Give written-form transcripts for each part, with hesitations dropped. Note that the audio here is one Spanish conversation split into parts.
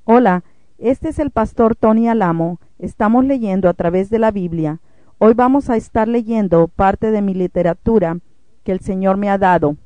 Hola, este es el pastor Tony Alamo. Estamos leyendo a través de la Biblia. Hoy vamos a estar leyendo parte de mi literatura que el Señor me ha dado.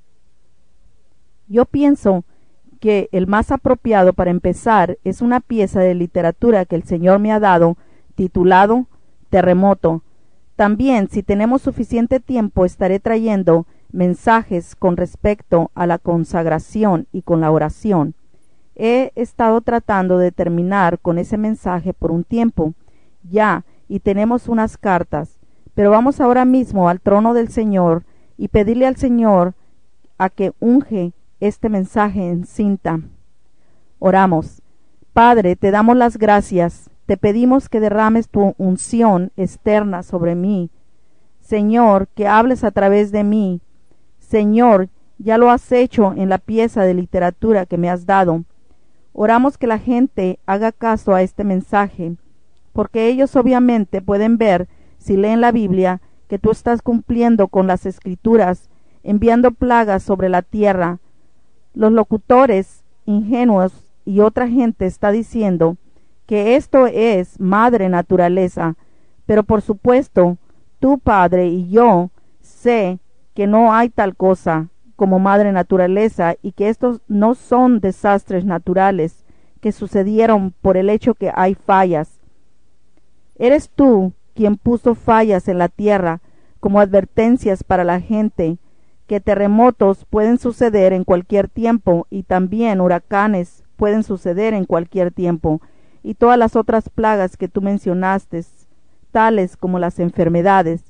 Yo pienso que el más apropiado para empezar es una pieza de literatura que el Señor me ha dado, titulado Terremoto. También, si tenemos suficiente tiempo, estaré trayendo mensajes con respecto a la consagración y con la oración. He estado tratando de terminar con ese mensaje por un tiempo ya, y tenemos unas cartas, pero vamos ahora mismo al trono del Señor y pedirle al Señor a que unge este mensaje en cinta. Oramos. Padre, te damos las gracias, te pedimos que derrames tu unción externa sobre mí. Señor, que hables a través de mí. Señor, ya lo has hecho en la pieza de literatura que me has dado. Oramos que la gente haga caso a este mensaje, porque ellos obviamente pueden ver, si leen la Biblia, que tú estás cumpliendo con las Escrituras, enviando plagas sobre la tierra. Los locutores ingenuos y otra gente está diciendo que esto es madre naturaleza, pero por supuesto, tú, Padre, y yo sé que no hay tal cosa como madre naturaleza y que estos no son desastres naturales que sucedieron por el hecho que hay fallas. Eres tú quien puso fallas en la tierra como advertencias para la gente, que terremotos pueden suceder en cualquier tiempo y también huracanes pueden suceder en cualquier tiempo, y todas las otras plagas que tú mencionaste, tales como las enfermedades,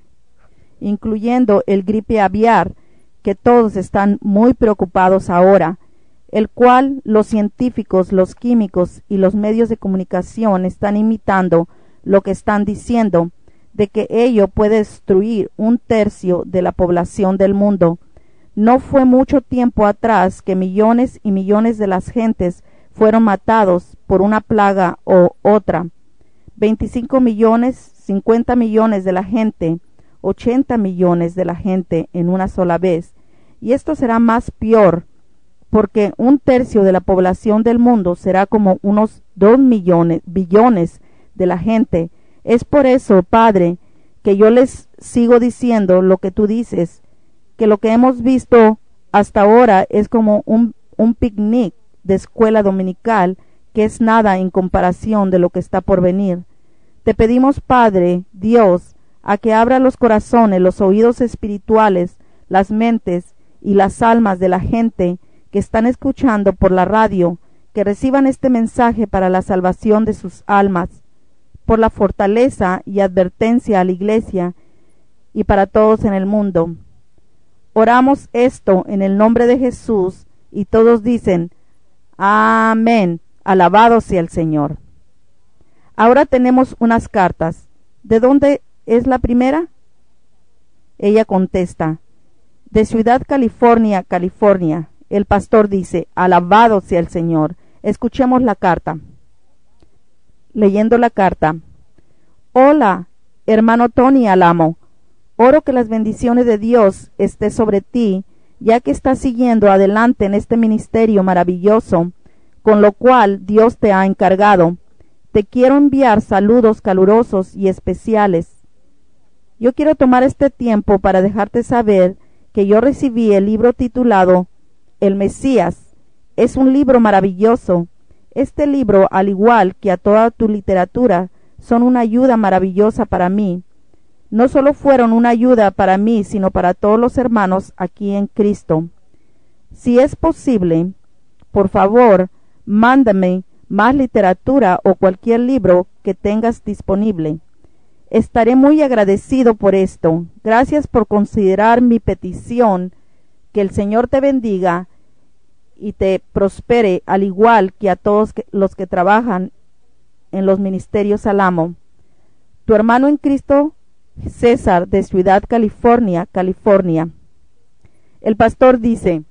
incluyendo el gripe aviar, que todos están muy preocupados ahora, el cual los científicos, los químicos y los medios de comunicación están imitando lo que están diciendo, de que ello puede destruir 1/3 de la población del mundo. No fue mucho tiempo atrás que millones y millones de las gentes fueron matados por una plaga o otra. 25 millones, 50 millones de la gente, 80 millones de la gente en una sola vez. Y esto será más peor, porque 1/3 de la población del mundo será como unos 2 billones de la gente. Es por eso, Padre, que yo les sigo diciendo lo que tú dices, que lo que hemos visto hasta ahora es como un picnic de escuela dominical, que es nada en comparación de lo que está por venir. Te pedimos, Padre, Dios, a que abra los corazones, los oídos espirituales, las mentes y las almas de la gente que están escuchando por la radio, que reciban este mensaje para la salvación de sus almas, por la fortaleza y advertencia a la iglesia y para todos en el mundo. Oramos esto en el nombre de Jesús, y todos dicen, amén, alabado sea el Señor. Ahora tenemos unas cartas. ¿De dónde es la primera? Ella contesta, de Ciudad California, California. El pastor dice, alabado sea el Señor. Escuchemos la carta. Leyendo la carta. Hola, hermano Tony Alamo. Oro que las bendiciones de Dios esté sobre ti, ya que estás siguiendo adelante en este ministerio maravilloso, con lo cual Dios te ha encargado. Te quiero enviar saludos calurosos y especiales. Yo quiero tomar este tiempo para dejarte saber que yo recibí el libro titulado El Mesías. Es un libro maravilloso. Este libro, al igual que a toda tu literatura, son una ayuda maravillosa para mí. No solo fueron una ayuda para mí, sino para todos los hermanos aquí en Cristo. Si es posible, por favor, mándame más literatura o cualquier libro que tengas disponible. Estaré muy agradecido por esto. Gracias por considerar mi petición. Que el Señor te bendiga y te prospere, al igual que a todos los que trabajan en los ministerios Alamo. Tu hermano en Cristo, César, de Ciudad California, California. El pastor dice,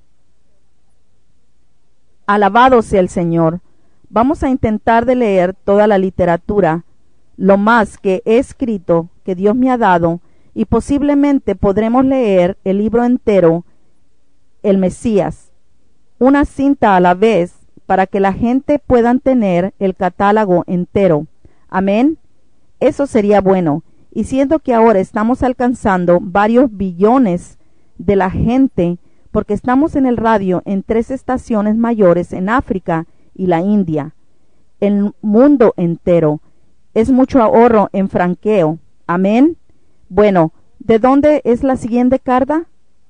alabado sea el Señor. Vamos a intentar de leer toda la literatura, lo más que he escrito, que Dios me ha dado, y posiblemente podremos leer el libro entero, El Mesías, una cinta a la vez, para que la gente pueda tener el catálogo entero. Amén. Eso sería bueno. Y siendo que ahora estamos alcanzando varios billones de la gente, porque estamos en el radio en 3 estaciones mayores en África y la India, el mundo entero. Es mucho ahorro en franqueo. Amén. Bueno, ¿de dónde es la siguiente carta?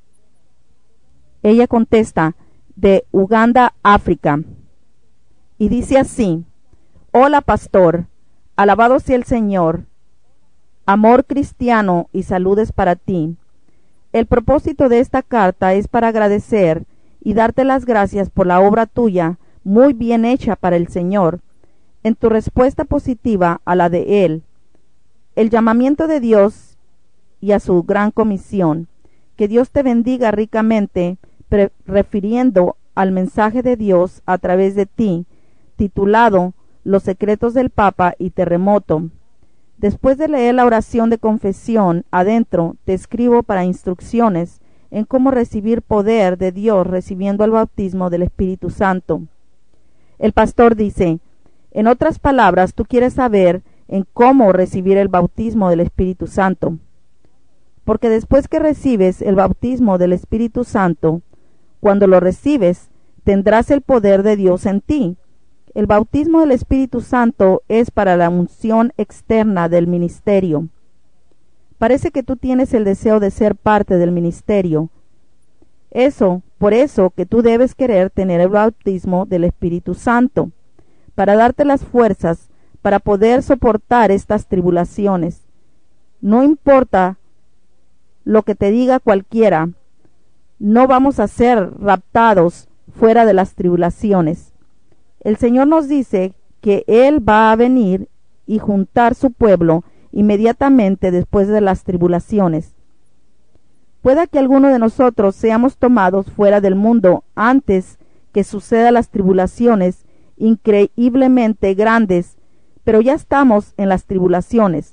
Ella contesta, de Uganda, África. Y dice así: hola pastor, alabado sea el Señor, amor cristiano y saludes para ti. El propósito de esta carta es para agradecer y darte las gracias por la obra tuya, muy bien hecha para el Señor, en tu respuesta positiva a la de Él, el llamamiento de Dios y a su gran comisión. Que Dios te bendiga ricamente, refiriendo al mensaje de Dios a través de ti, titulado Los secretos del Papa y Terremoto. Después de leer la oración de confesión, adentro te escribo para instrucciones en cómo recibir poder de Dios recibiendo el bautismo del Espíritu Santo. El pastor dice, en otras palabras, tú quieres saber en cómo recibir el bautismo del Espíritu Santo. Porque después que recibes el bautismo del Espíritu Santo, cuando lo recibes, tendrás el poder de Dios en ti. El bautismo del Espíritu Santo es para la unción externa del ministerio. Parece que tú tienes el deseo de ser parte del ministerio. Por eso que tú debes querer tener el bautismo del Espíritu Santo, para darte las fuerzas para poder soportar estas tribulaciones. No importa lo que te diga cualquiera, no vamos a ser raptados fuera de las tribulaciones. El Señor nos dice que Él va a venir y juntar su pueblo inmediatamente después de las tribulaciones. Pueda que alguno de nosotros seamos tomados fuera del mundo antes que sucedan las tribulaciones increíblemente grandes, pero ya estamos en las tribulaciones.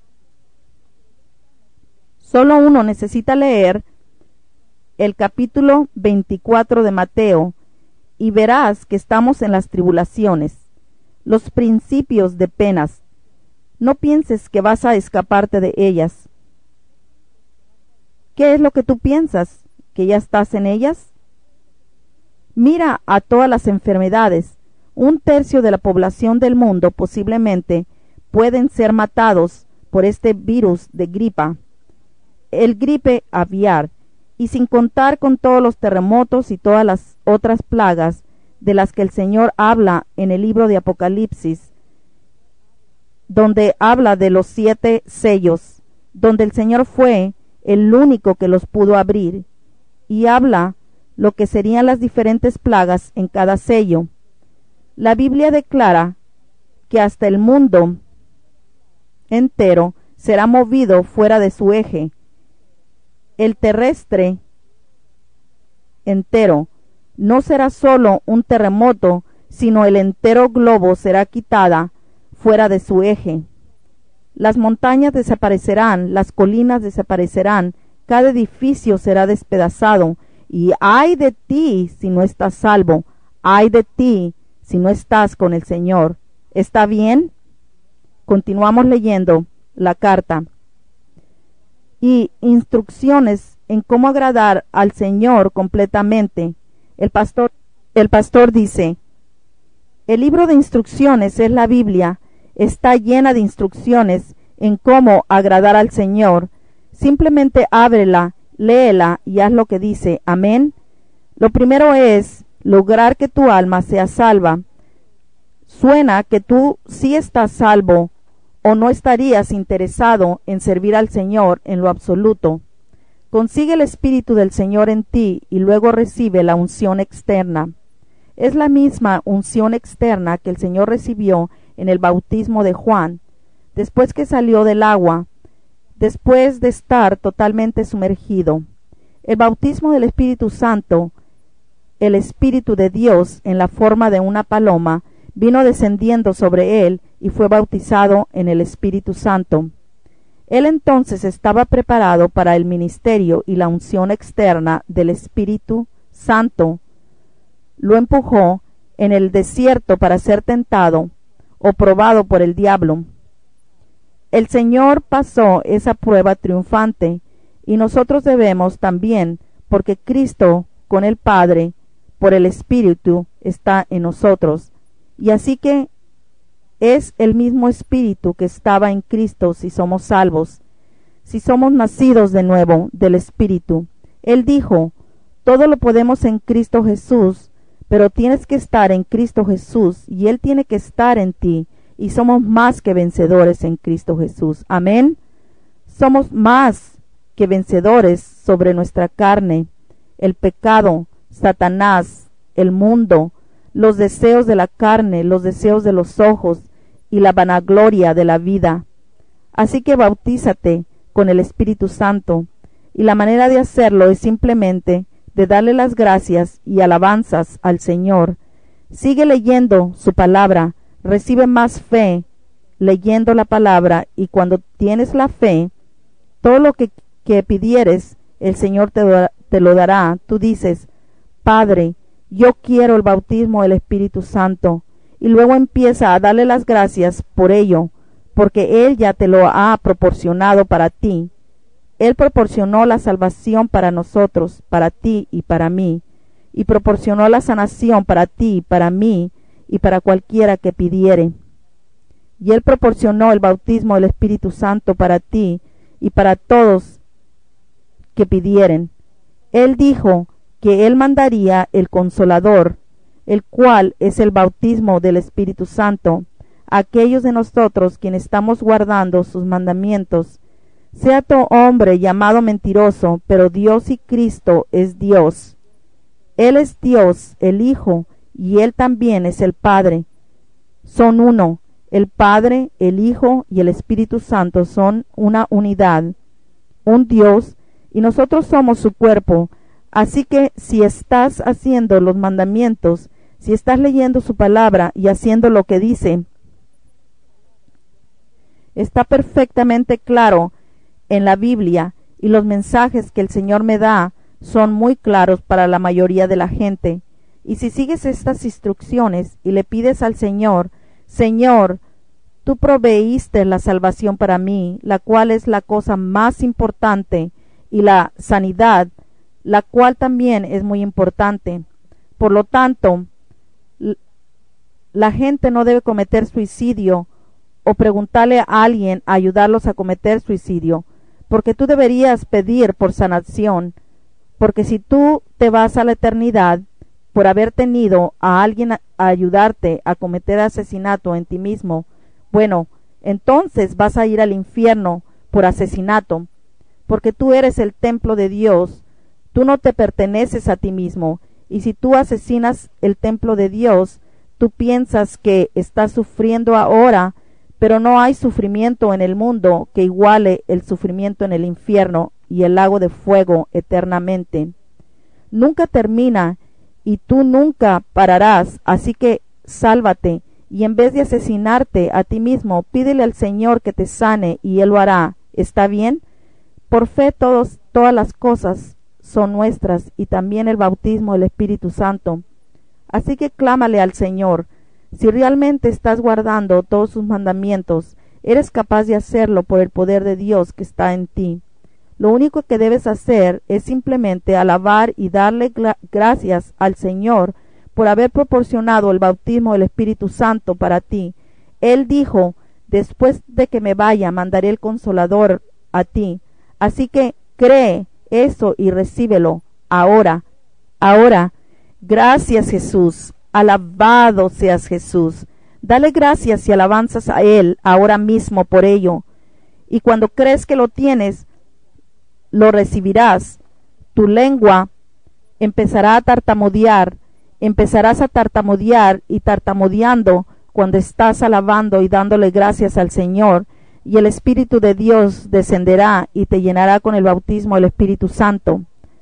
Solo uno necesita leer el capítulo 24 de Mateo y verás que estamos en las tribulaciones, los principios de penas. No pienses que vas a escaparte de ellas. ¿Qué es lo que tú piensas? ¿Que ya estás en ellas? Mira a todas las enfermedades. 1/3 de la población del mundo posiblemente pueden ser matados por este virus de gripa, el gripe aviar, y sin contar con todos los terremotos y todas las otras plagas de las que el Señor habla en el libro de Apocalipsis, donde habla de los 7 sellos, donde el Señor fue el único que los pudo abrir, y habla lo que serían las diferentes plagas en cada sello. La Biblia declara que hasta el mundo entero será movido fuera de su eje. El terrestre entero no será solo un terremoto, sino el entero globo será quitada fuera de su eje. Las montañas desaparecerán, las colinas desaparecerán, cada edificio será despedazado, y ay de ti si no estás salvo, ay de ti si no estás con el Señor. ¿Está bien? Continuamos leyendo la carta. Y instrucciones en cómo agradar al Señor completamente. El pastor dice, el libro de instrucciones es la Biblia, está llena de instrucciones en cómo agradar al Señor. Simplemente ábrela, léela y haz lo que dice. Amén. Lo primero es lograr que tu alma sea salva. Suena que tú sí estás salvo, o no estarías interesado en servir al Señor en lo absoluto. Consigue el Espíritu del Señor en ti y luego recibe la unción externa. Es la misma unción externa que el Señor recibió en el bautismo de Juan, después que salió del agua, después de estar totalmente sumergido. El bautismo del Espíritu Santo, el Espíritu de Dios en la forma de una paloma, vino descendiendo sobre él y fue bautizado en el Espíritu Santo. Él entonces estaba preparado para el ministerio y la unción externa del Espíritu Santo. Lo empujó en el desierto para ser tentado o probado por el diablo. El Señor pasó esa prueba triunfante, y nosotros debemos también, porque Cristo con el Padre, por el Espíritu, está en nosotros. Y así que es el mismo Espíritu que estaba en Cristo si somos salvos, si somos nacidos de nuevo del Espíritu. Él dijo, todo lo podemos en Cristo Jesús, pero tienes que estar en Cristo Jesús y Él tiene que estar en ti, y somos más que vencedores en Cristo Jesús. Amén. Somos más que vencedores sobre nuestra carne, el pecado, Satanás, el mundo, los deseos de la carne, los deseos de los ojos y la vanagloria de la vida. Así que bautízate con el Espíritu Santo, y la manera de hacerlo es simplemente de darle las gracias y alabanzas al Señor. Sigue leyendo su palabra, recibe más fe leyendo la palabra, y cuando tienes la fe, todo lo que pidieres, el Señor te lo dará. Tú dices, Padre, yo quiero el bautismo del Espíritu Santo, y luego empieza a darle las gracias por ello, porque Él ya te lo ha proporcionado para ti. Él proporcionó la salvación para nosotros, para ti y para mí, y proporcionó la sanación para ti, para mí y para cualquiera que pidiere. Y Él proporcionó el bautismo del Espíritu Santo para ti y para todos que pidieren. Él dijo que Él mandaría el Consolador, el cual es el bautismo del Espíritu Santo, a aquellos de nosotros quienes estamos guardando sus mandamientos. Sea todo hombre llamado mentiroso, pero Dios y Cristo es Dios. Él es Dios, el Hijo, y Él también es el Padre. Son uno. El Padre, el Hijo y el Espíritu Santo son una unidad, un Dios, y nosotros somos su cuerpo. Así que si estás haciendo los mandamientos, si estás leyendo su palabra y haciendo lo que dice, está perfectamente claro en la Biblia, y los mensajes que el Señor me da son muy claros para la mayoría de la gente. Y si sigues estas instrucciones y le pides al Señor, Señor, tú proveíste la salvación para mí, la cual es la cosa más importante, y la sanidad, la cual también es muy importante. Por lo tanto, la gente no debe cometer suicidio o preguntarle a alguien a ayudarlos a cometer suicidio, porque tú deberías pedir por sanación, porque si tú te vas a la eternidad por haber tenido a alguien a ayudarte a cometer asesinato en ti mismo, bueno, entonces vas a ir al infierno por asesinato, porque tú eres el templo de Dios, tú no te perteneces a ti mismo, y si tú asesinas el templo de Dios, tú piensas que estás sufriendo ahora, pero no hay sufrimiento en el mundo que iguale el sufrimiento en el infierno y el lago de fuego eternamente. Nunca termina y tú nunca pararás, así que sálvate, y en vez de asesinarte a ti mismo, pídele al Señor que te sane y Él lo hará. ¿Está bien? Por fe todas las cosas son nuestras, y también el bautismo del Espíritu Santo. Así que clámale al Señor. Si realmente estás guardando todos sus mandamientos, eres capaz de hacerlo por el poder de Dios que está en ti. Lo único que debes hacer es simplemente alabar y darle gracias al Señor por haber proporcionado el bautismo del Espíritu Santo para ti. Él dijo, después de que me vaya, mandaré el Consolador a ti. Así que cree eso y recíbelo ahora. Gracias, Jesús. Alabado seas, Jesús. Dale gracias y alabanzas a Él ahora mismo por ello. Y cuando crees que lo tienes, lo recibirás. Tu lengua empezará a tartamudear. Empezarás a tartamudear y tartamudeando cuando estás alabando y dándole gracias al Señor. Y el Espíritu de Dios descenderá y te llenará con el bautismo del Espíritu Santo.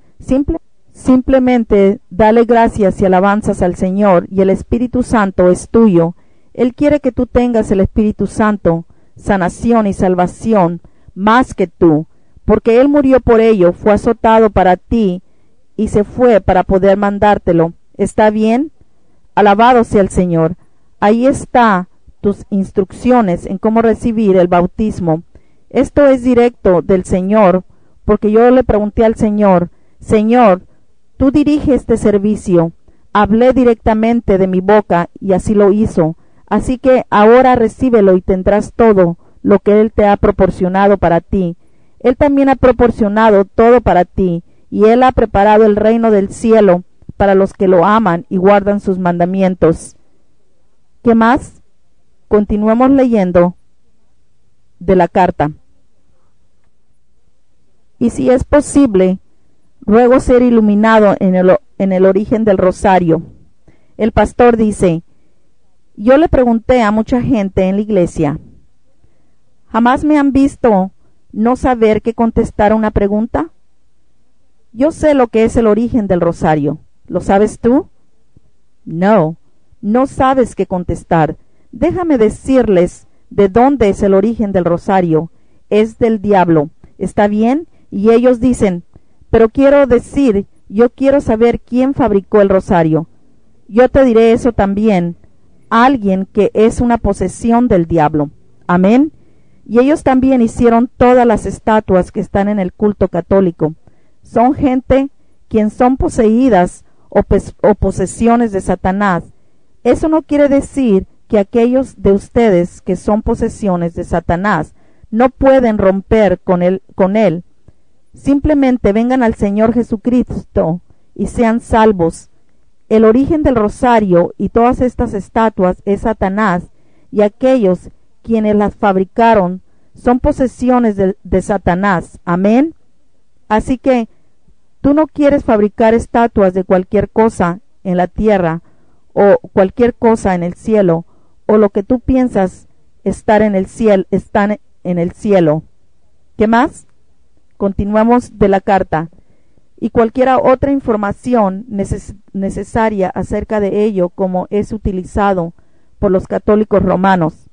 Simplemente dale gracias y alabanzas al Señor, y el Espíritu Santo es tuyo. Él quiere que tú tengas el Espíritu Santo, sanación y salvación, más que tú, porque Él murió por ello, fue azotado para ti, y se fue para poder mandártelo. ¿Está bien? Alabado sea el Señor. Ahí está tus instrucciones en cómo recibir el bautismo. Esto es directo del Señor, porque yo le pregunté al Señor, Señor, tú diriges este servicio. Hablé directamente de mi boca y así lo hizo. Así que ahora recíbelo y tendrás todo lo que Él te ha proporcionado para ti. Él también ha proporcionado todo para ti, y Él ha preparado el reino del cielo para los que lo aman y guardan sus mandamientos. ¿Qué más? Continuemos leyendo de la carta. Y si es posible, ruego ser iluminado en el origen del rosario. El pastor dice, yo le pregunté a mucha gente en la iglesia, ¿jamás me han visto no saber qué contestar a una pregunta? Yo sé lo que es el origen del rosario. ¿Lo sabes tú? No, no sabes qué contestar. Déjame decirles de dónde es el origen del rosario. Es del diablo. ¿Está bien? Y ellos dicen, pero quiero decir, yo quiero saber quién fabricó el rosario. Yo te diré eso también. Alguien que es una posesión del diablo. Amén. Y ellos también hicieron todas las estatuas que están en el culto católico. Son gente quien son poseídas o posesiones de Satanás. Eso no quiere decir que aquellos de ustedes que son posesiones de Satanás no pueden romper con él. Simplemente vengan al Señor Jesucristo y sean salvos. El origen del rosario y todas estas estatuas es Satanás, y aquellos quienes las fabricaron son posesiones de Satanás. Amén. Así que tú no quieres fabricar estatuas de cualquier cosa en la tierra o cualquier cosa en el cielo, o lo que tú piensas estar en el cielo, están en el cielo. ¿Qué más? Continuamos de la carta. Y cualquier otra información necesaria acerca de ello, como es utilizado por los católicos romanos.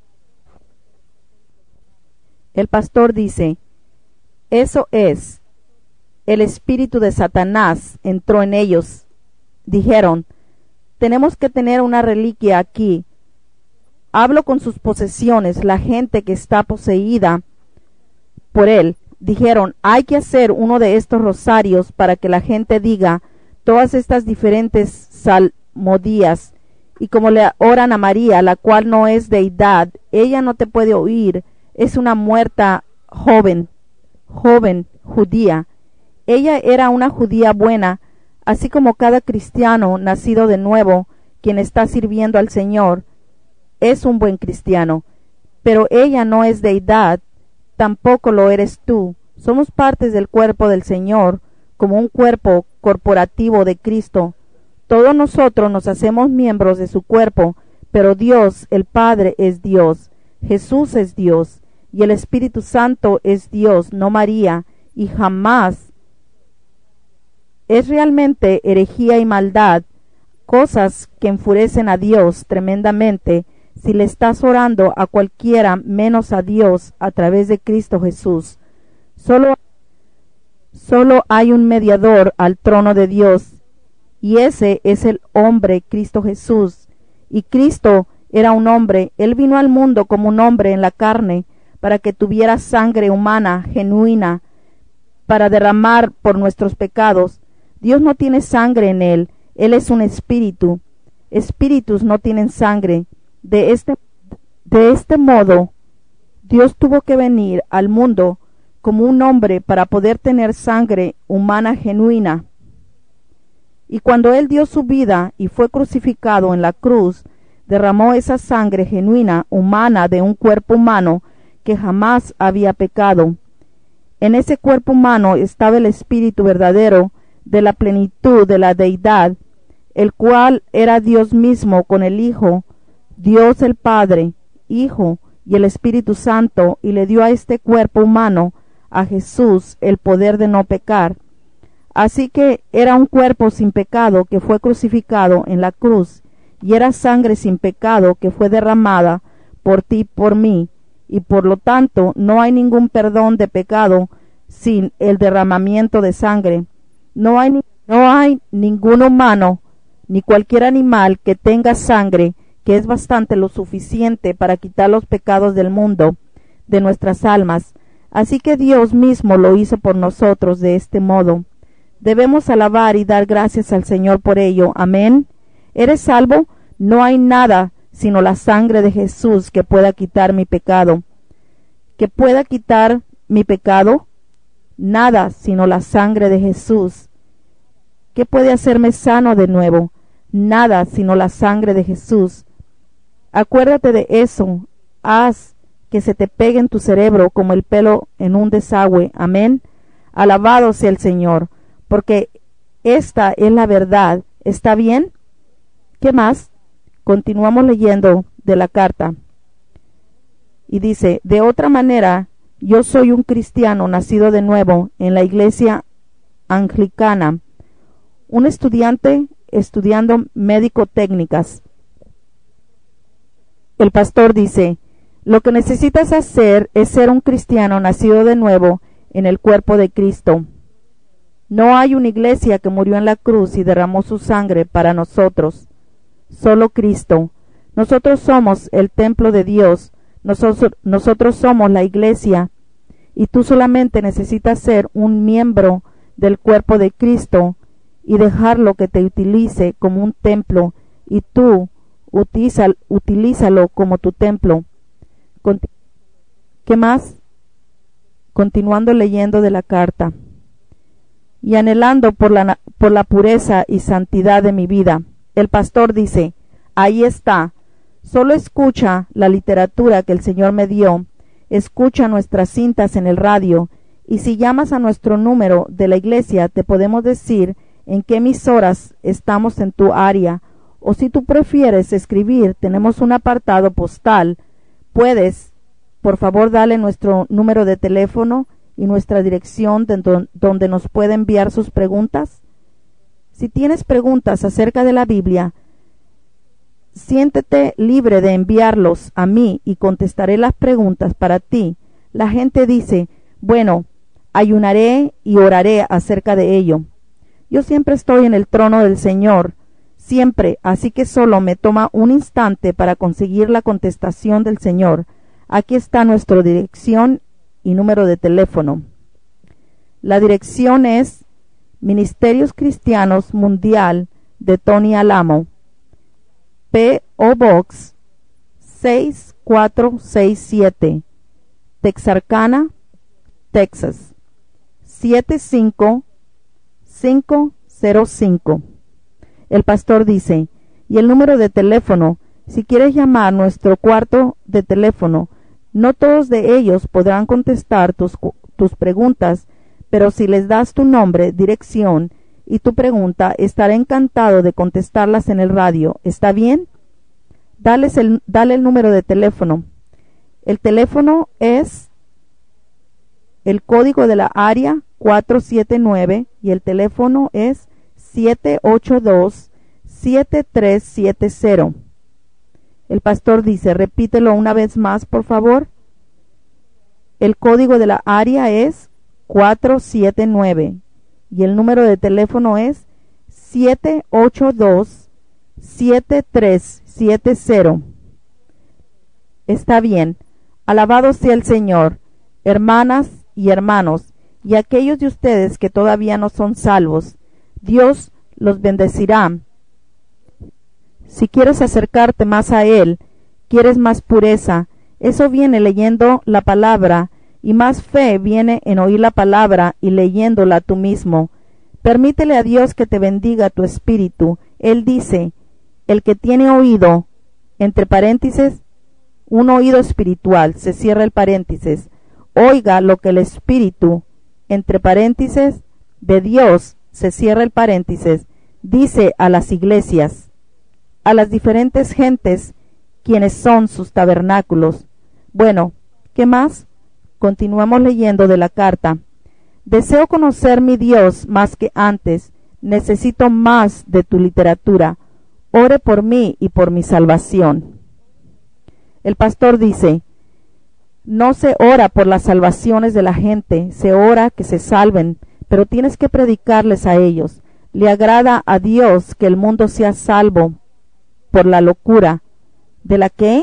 El pastor dice, eso es, el espíritu de Satanás entró en ellos. Dijeron, tenemos que tener una reliquia aquí. Hablo con sus posesiones, la gente que está poseída por él. Dijeron, hay que hacer uno de estos rosarios para que la gente diga todas estas diferentes salmodías, y como le oran a María, la cual no es deidad, ella no te puede oír, es una muerta joven judía. Ella era una judía buena, así como cada cristiano nacido de nuevo, quien está sirviendo al Señor, es un buen cristiano. Pero ella no es deidad, tampoco lo eres tú. Somos partes del cuerpo del Señor, como un cuerpo corporativo de Cristo. Todos nosotros nos hacemos miembros de su cuerpo, pero Dios, el Padre, es Dios, Jesús es Dios, y el Espíritu Santo es Dios, no María, y jamás. Es realmente herejía y maldad, cosas que enfurecen a Dios tremendamente, si le estás orando a cualquiera menos a Dios a través de Cristo Jesús. Solo hay un mediador al trono de Dios, y ese es el hombre Cristo Jesús. Y Cristo era un hombre, Él vino al mundo como un hombre en la carne, para que tuviera sangre humana, genuina, para derramar por nuestros pecados. Dios no tiene sangre en Él, Él es un espíritu. Espíritus no tienen sangre. De este modo, Dios tuvo que venir al mundo como un hombre para poder tener sangre humana genuina. Y cuando Él dio su vida y fue crucificado en la cruz, derramó esa sangre genuina humana de un cuerpo humano que jamás había pecado. En ese cuerpo humano estaba el espíritu verdadero de la plenitud de la deidad, el cual era Dios mismo con el Hijo, Dios el Padre, Hijo y el Espíritu Santo, y le dio a este cuerpo humano, a Jesús, el poder de no pecar. Así que era un cuerpo sin pecado que fue crucificado en la cruz, y era sangre sin pecado que fue derramada por ti y por mí, y por lo tanto no hay ningún perdón de pecado sin el derramamiento de sangre. No hay ningún humano, ni cualquier animal que tenga sangre, que es bastante lo suficiente para quitar los pecados del mundo, de nuestras almas. Así que Dios mismo lo hizo por nosotros de este modo. Debemos alabar y dar gracias al Señor por ello. Amén. ¿Eres salvo? No hay nada sino la sangre de Jesús que pueda quitar mi pecado. ¿Que pueda quitar mi pecado? Nada sino la sangre de Jesús. ¿Qué puede hacerme sano de nuevo? Nada sino la sangre de Jesús. Acuérdate de eso. Haz que se te pegue en tu cerebro como el pelo en un desagüe. Amén. Alabado sea el Señor, porque esta es la verdad. ¿Está bien? ¿Qué más? Continuamos leyendo de la carta. Y dice, de otra manera, yo soy un cristiano nacido de nuevo en la iglesia anglicana, un estudiante estudiando médico-técnicas. El pastor dice, lo que necesitas hacer es ser un cristiano nacido de nuevo en el cuerpo de Cristo. No hay una iglesia que murió en la cruz y derramó su sangre para nosotros. Solo Cristo. Nosotros somos el templo de Dios. Nosotros somos la iglesia. Y tú solamente necesitas ser un miembro del cuerpo de Cristo y dejarlo que te utilice como un templo. Y tú utilízalo como tu templo. ¿Qué más? Continuando leyendo de la carta. Y anhelando por la pureza y santidad de mi vida. El pastor dice, ahí está, solo escucha la literatura que el Señor me dio, escucha nuestras cintas en el radio, y si llamas a nuestro número de la iglesia te podemos decir en qué emisoras estamos en tu área, o si tú prefieres escribir, tenemos un apartado postal. Puedes, por favor, darle nuestro número de teléfono y nuestra dirección donde nos puede enviar sus preguntas. Si tienes preguntas acerca de la Biblia, siéntete libre de enviarlos a mí y contestaré las preguntas para ti. La gente dice, bueno, ayunaré y oraré acerca de ello. Yo siempre estoy en el trono del Señor, siempre, así que solo me toma un instante para conseguir la contestación del Señor. Aquí está nuestra dirección y número de teléfono. La dirección es Ministerios Cristianos Mundial de Tony Alamo, P.O. Box 6467, Texarkana, Texas 75505. El pastor dice, y el número de teléfono, si quieres llamar nuestro cuarto de teléfono, no todos de ellos podrán contestar tus preguntas, pero si les das tu nombre, dirección y tu pregunta, estaré encantado de contestarlas en el radio. ¿Está bien? Dale el número de teléfono. El teléfono es el código de la área 479 y el teléfono es 782-7370. El pastor dice, repítelo una vez más, por favor. El código de la área es 479 y el número de teléfono es 782-7370. Está bien. Alabado sea el Señor, hermanas y hermanos, y aquellos de ustedes que todavía no son salvos. Dios los bendecirá. Si quieres acercarte más a Él, quieres más pureza, eso viene leyendo la palabra, y más fe viene en oír la palabra y leyéndola tú mismo. Permítele a Dios que te bendiga tu espíritu. Él dice, el que tiene oído, entre paréntesis, un oído espiritual, se cierra el paréntesis, oiga lo que el Espíritu, entre paréntesis, de Dios, se cierra el paréntesis, dice a las iglesias, a las diferentes gentes, quienes son sus tabernáculos. Bueno, ¿qué más? Continuamos leyendo de la carta. Deseo conocer mi Dios más que antes, necesito más de tu literatura. Ore por mí y por mi salvación. El pastor dice, no se ora por las salvaciones de la gente, se ora que se salven, pero tienes que predicarles a ellos. ¿Le agrada a Dios que el mundo sea salvo por la locura de la qué?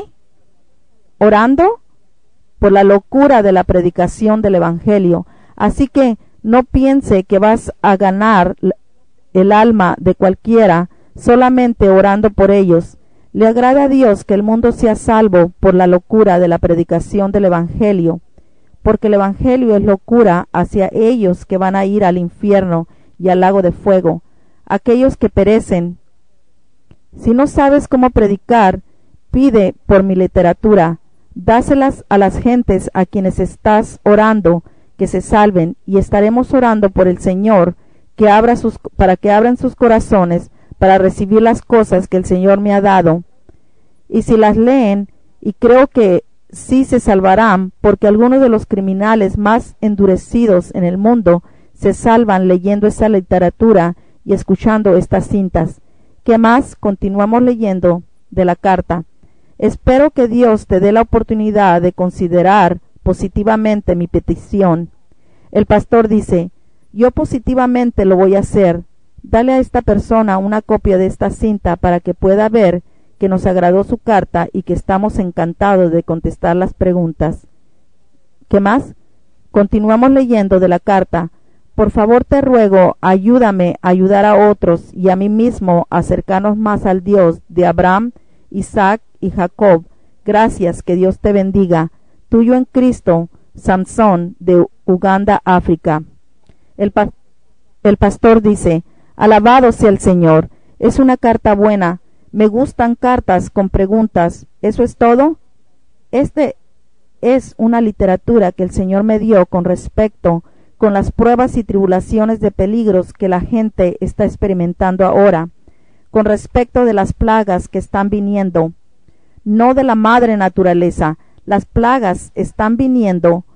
Orando por la locura de la predicación del Evangelio. Así que no piense que vas a ganar el alma de cualquiera solamente orando por ellos. Le agrada a Dios que el mundo sea salvo por la locura de la predicación del Evangelio, porque el Evangelio es locura hacia ellos que van a ir al infierno y al lago de fuego, aquellos que perecen. Si no sabes cómo predicar, pide por mi literatura, dáselas a las gentes a quienes estás orando, que se salven, y estaremos orando por el Señor para que abran sus corazones para recibir las cosas que el Señor me ha dado. Y si las leen, y creo que sí se salvarán, porque algunos de los criminales más endurecidos en el mundo se salvan leyendo esta literatura y escuchando estas cintas. ¿Qué más? Continuamos leyendo de la carta. Espero que Dios te dé la oportunidad de considerar positivamente mi petición. El pastor dice: yo positivamente lo voy a hacer. Dale a esta persona una copia de esta cinta para que pueda ver que nos agradó su carta y que estamos encantados de contestar las preguntas. ¿Qué más? Continuamos leyendo de la carta. Por favor te ruego, ayúdame a ayudar a otros y a mí mismo a acercarnos más al Dios de Abraham, Isaac y Jacob. Gracias, que Dios te bendiga. Tuyo en Cristo, Samson, de Uganda, África. El pastor dice: alabado sea el Señor. Es una carta buena. Me gustan cartas con preguntas. ¿Eso es todo? Este es una literatura que el Señor me dio con las pruebas y tribulaciones de peligros que la gente está experimentando ahora, con respecto de las plagas que están viniendo, no de la madre naturaleza. Las plagas están viniendo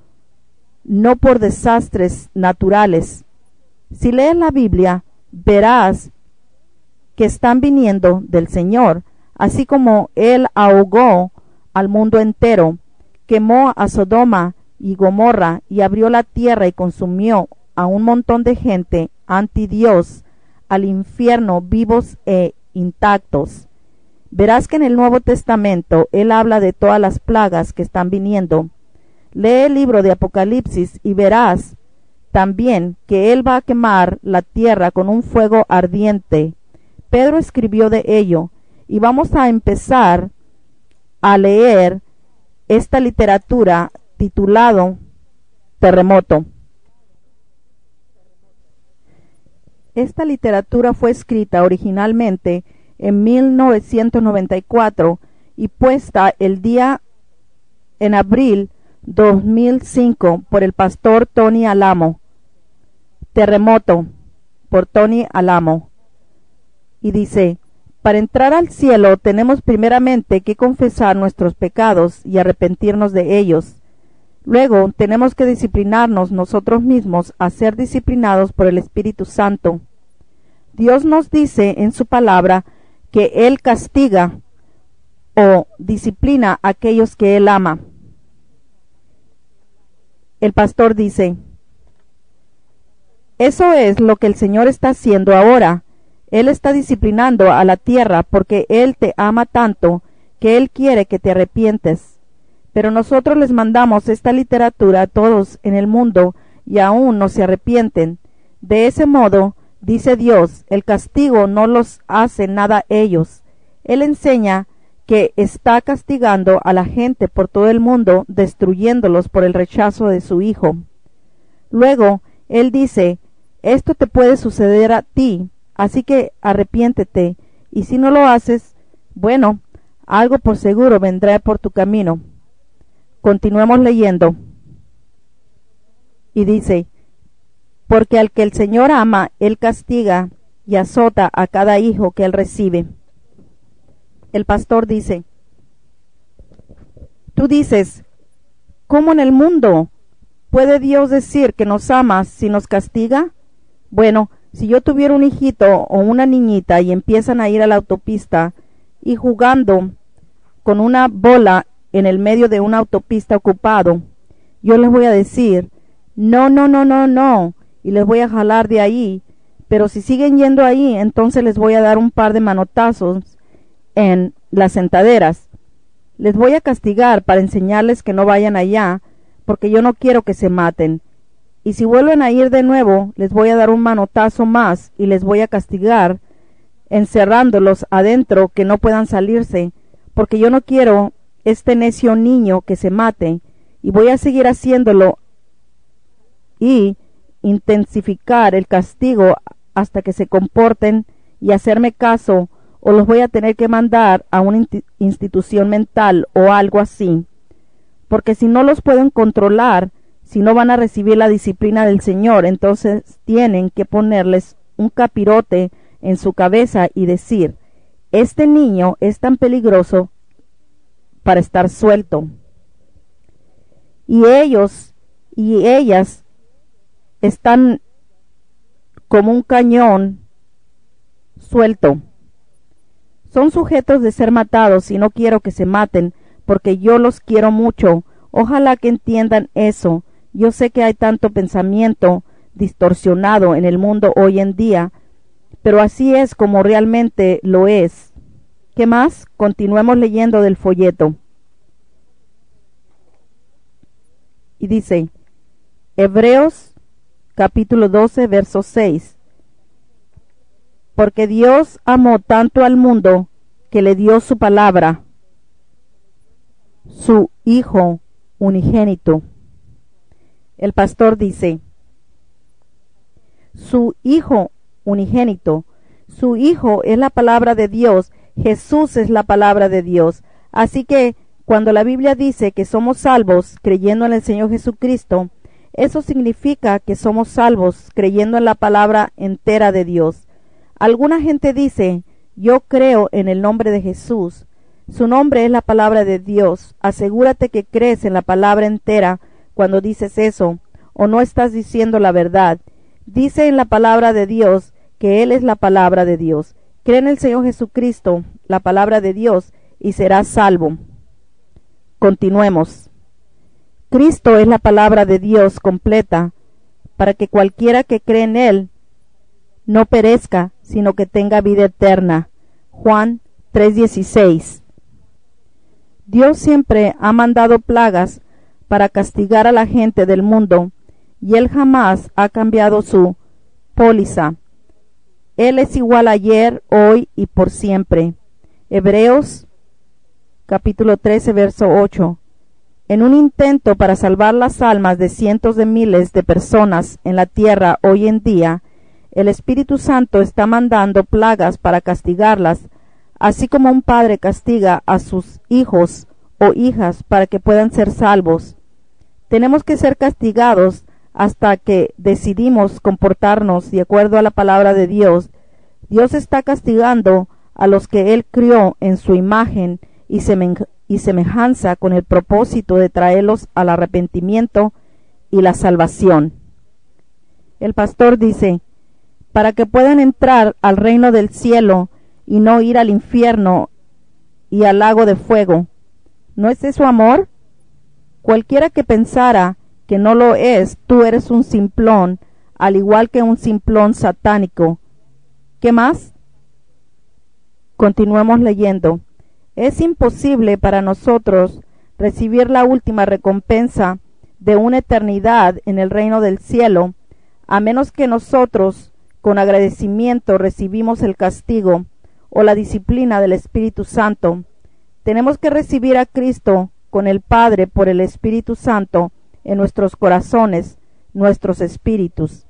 no por desastres naturales. Si lees la Biblia, verás que están viniendo del Señor, así como Él ahogó al mundo entero, quemó a Sodoma y Gomorra y abrió la tierra y consumió a un montón de gente anti Dios al infierno, vivos e intactos. Verás que en el Nuevo Testamento Él habla de todas las plagas que están viniendo. Lee el libro de Apocalipsis y verás también que Él va a quemar la tierra con un fuego ardiente. Pedro escribió de ello, y vamos a empezar a leer esta literatura titulado Terremoto. Esta literatura fue escrita originalmente en 1994 y puesta el día en abril 2005 por el pastor Tony Alamo. Terremoto, por Tony Alamo. Y dice: para entrar al cielo tenemos primeramente que confesar nuestros pecados y arrepentirnos de ellos. Luego tenemos que disciplinarnos nosotros mismos a ser disciplinados por el Espíritu Santo. Dios nos dice en su palabra que Él castiga o disciplina a aquellos que Él ama. El pastor dice: eso es lo que el Señor está haciendo ahora. Él está disciplinando a la tierra porque Él te ama tanto que Él quiere que te arrepientes. Pero nosotros les mandamos esta literatura a todos en el mundo y aún no se arrepienten. De ese modo, dice Dios, el castigo no los hace nada a ellos. Él enseña que está castigando a la gente por todo el mundo, destruyéndolos por el rechazo de su Hijo. Luego, Él dice: esto te puede suceder a ti, así que arrepiéntete, y si no lo haces, bueno, algo por seguro vendrá por tu camino. Continuemos leyendo. Y dice: porque al que el Señor ama, Él castiga y azota a cada hijo que Él recibe. El pastor dice: tú dices, ¿cómo en el mundo puede Dios decir que nos ama si nos castiga? Bueno, si yo tuviera un hijito o una niñita y empiezan a ir a la autopista y jugando con una bola en el medio de una autopista ocupado, yo les voy a decir: no, no, no, no, no, y les voy a jalar de ahí, Pero si siguen yendo ahí, entonces les voy a dar un par de manotazos en las sentaderas. Les voy a castigar para enseñarles que no vayan allá, porque yo no quiero que se maten. Y si vuelven a ir de nuevo, les voy a dar un manotazo más y les voy a castigar, encerrándolos adentro que no puedan salirse, porque yo no quiero este necio niño que se mate, y voy a seguir haciéndolo y intensificar el castigo hasta que se comporten y hacerme caso, o los voy a tener que mandar a una institución mental o algo así, porque si no los pueden controlar, si no van a recibir la disciplina del Señor, entonces tienen que ponerles un capirote en su cabeza y decir: este niño es tan peligroso para estar suelto. Y ellos y ellas están como un cañón suelto. Son sujetos de ser matados y no quiero que se maten porque yo los quiero mucho. Ojalá que entiendan eso. Yo sé que hay tanto pensamiento distorsionado en el mundo hoy en día, pero así es como realmente lo es. ¿Qué más? Continuemos leyendo del folleto. Y dice, Hebreos capítulo 12, verso 6. Porque Dios amó tanto al mundo que le dio su palabra, su Hijo unigénito. El pastor dice, su Hijo unigénito. Su Hijo es la palabra de Dios. Jesús es la palabra de Dios. Así que cuando la Biblia dice que somos salvos creyendo en el Señor Jesucristo, eso significa que somos salvos creyendo en la palabra entera de Dios. Alguna gente dice, yo creo en el nombre de Jesús. Su nombre es la palabra de Dios. Asegúrate que crees en la palabra entera cuando dices eso, o no estás diciendo la verdad. Dice en la palabra de Dios que Él es la palabra de Dios. Cree en el Señor Jesucristo, la palabra de Dios, y serás salvo. Continuemos. Cristo es la palabra de Dios completa, para que cualquiera que cree en Él no perezca, sino que tenga vida eterna. Juan 3:16. Dios siempre ha mandado plagas para castigar a la gente del mundo, y Él jamás ha cambiado su póliza. Él es igual ayer, hoy y por siempre. Hebreos capítulo 13, verso 8. En un intento para salvar las almas de cientos de miles de personas en la tierra hoy en día, el Espíritu Santo está mandando plagas para castigarlas, así como un padre castiga a sus hijos o hijas para que puedan ser salvos. Tenemos que ser castigados hasta que decidimos comportarnos de acuerdo a la palabra de Dios. Dios está castigando a los que Él crió en su imagen y semejanza con el propósito de traerlos al arrepentimiento y la salvación. El pastor dice, para que puedan entrar al reino del cielo y no ir al infierno y al lago de fuego. ¿No es eso amor? Cualquiera que pensara que no lo es, tú eres un simplón, al igual que un simplón satánico. ¿Qué más? Continuemos leyendo. Es imposible para nosotros recibir la última recompensa de una eternidad en el reino del cielo, a menos que nosotros, con agradecimiento, recibimos el castigo o la disciplina del Espíritu Santo. Tenemos que recibir a Cristo con el Padre por el Espíritu Santo en nuestros corazones, nuestros espíritus.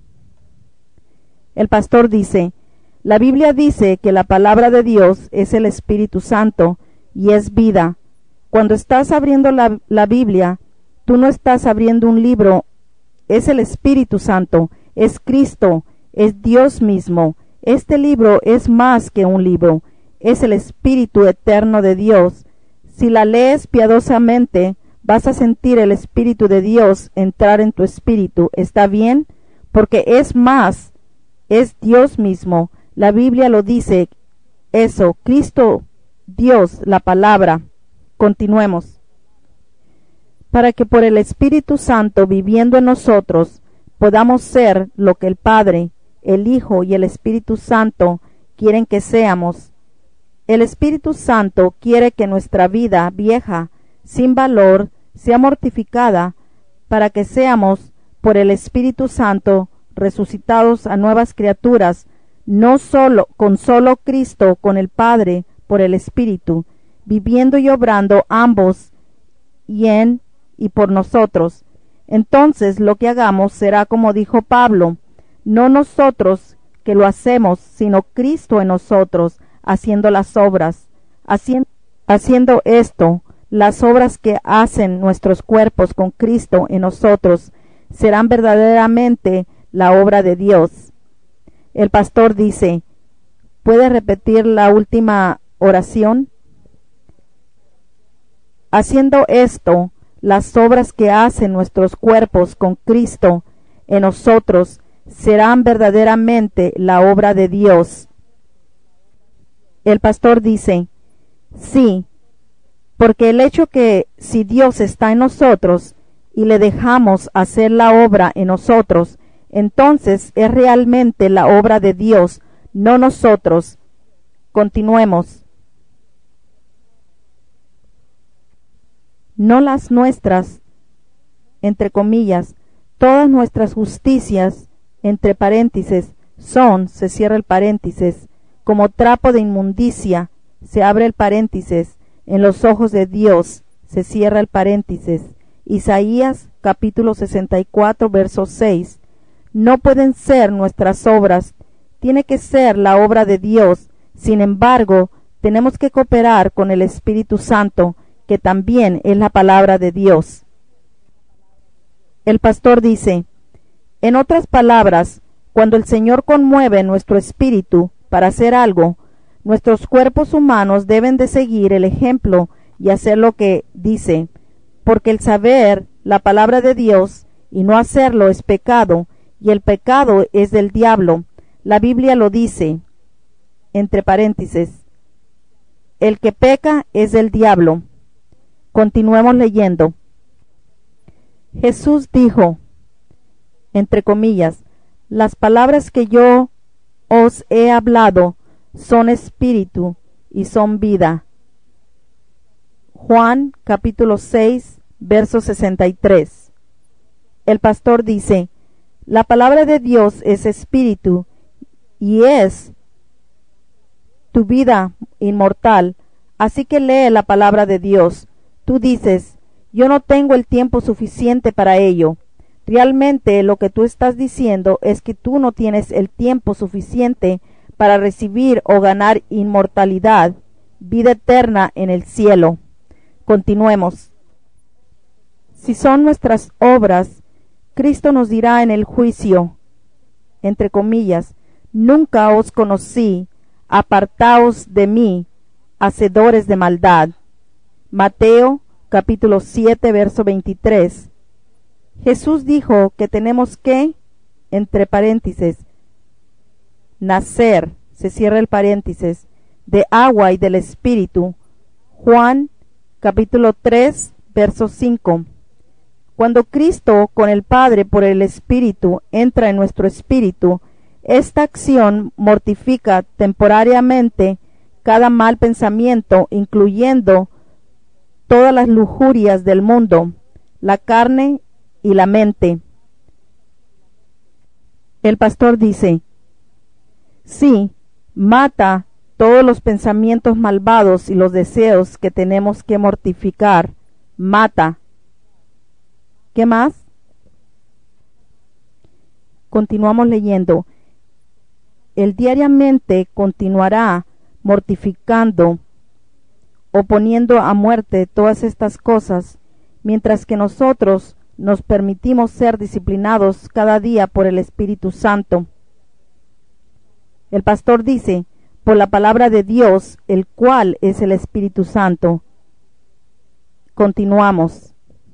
El pastor dice, la Biblia dice que la palabra de Dios es el Espíritu Santo y es vida. Cuando estás abriendo la Biblia, tú no estás abriendo un libro, es el Espíritu Santo, es Cristo, es Dios mismo. Este libro es más que un libro, es el Espíritu eterno de Dios. Si la lees piadosamente, vas a sentir el Espíritu de Dios entrar en tu espíritu. ¿Está bien? Porque es más, es Dios mismo. La Biblia lo dice, eso, Cristo, Dios, la palabra. Continuemos. Para que por el Espíritu Santo viviendo en nosotros podamos ser lo que el Padre el Hijo y el Espíritu Santo quieren que seamos. El Espíritu Santo quiere que nuestra vida vieja, sin valor, sea mortificada, para que seamos, por el Espíritu Santo, resucitados a nuevas criaturas, no solo con solo Cristo, con el Padre, por el Espíritu, viviendo y obrando ambos y en y por nosotros. Entonces lo que hagamos será como dijo Pablo, no nosotros que lo hacemos, sino Cristo en nosotros, haciendo las obras. Haciendo esto, las obras que hacen nuestros cuerpos con Cristo en nosotros serán verdaderamente la obra de Dios. El pastor dice, ¿puede repetir la última oración? Haciendo esto, las obras que hacen nuestros cuerpos con Cristo en nosotros serán verdaderamente la obra de Dios. El pastor dice, sí, porque el hecho que si Dios está en nosotros y le dejamos hacer la obra en nosotros, entonces es realmente la obra de Dios, no nosotros. Continuemos. No las nuestras, entre comillas, todas nuestras justicias, entre paréntesis, son, se cierra el paréntesis, como trapo de inmundicia, se abre el paréntesis, en los ojos de Dios, se cierra el paréntesis. Isaías capítulo 64, verso 6. No pueden ser nuestras obras, tiene que ser la obra de Dios. Sin embargo, tenemos que cooperar con el Espíritu Santo, que también es la palabra de Dios. El pastor dice, en otras palabras, cuando el Señor conmueve nuestro espíritu para hacer algo, nuestros cuerpos humanos deben de seguir el ejemplo y hacer lo que dice, porque el saber la palabra de Dios y no hacerlo es pecado, y el pecado es del diablo. La Biblia lo dice, entre paréntesis, el que peca es del diablo. Continuemos leyendo. Jesús dijo, entre comillas, las palabras que yo os he hablado son espíritu y son vida. Juan capítulo 6, verso 63. El pastor dice, la palabra de Dios es espíritu y es tu vida inmortal, así que lee la palabra de Dios. Tú dices, yo no tengo el tiempo suficiente para ello. Realmente lo que tú estás diciendo es que tú no tienes el tiempo suficiente para recibir o ganar inmortalidad, vida eterna en el cielo. Continuemos. Si son nuestras obras, Cristo nos dirá en el juicio, entre comillas, nunca os conocí, apartaos de mí, hacedores de maldad. Mateo capítulo 7, verso 23. Jesús dijo que tenemos que, entre paréntesis, nacer, se cierra el paréntesis, de agua y del Espíritu. Juan capítulo 3, verso 5. Cuando Cristo con el Padre por el Espíritu entra en nuestro espíritu, esta acción mortifica temporariamente cada mal pensamiento, incluyendo todas las lujurias del mundo, la carne y la mente. El pastor dice, sí, mata todos los pensamientos malvados y los deseos que tenemos que mortificar. Mata. ¿Qué más? Continuamos leyendo. Él diariamente continuará mortificando o poniendo a muerte todas estas cosas, mientras que nosotros nos permitimos ser disciplinados cada día por el Espíritu Santo. El pastor dice, por la palabra de Dios, el cual es el Espíritu Santo. Continuamos.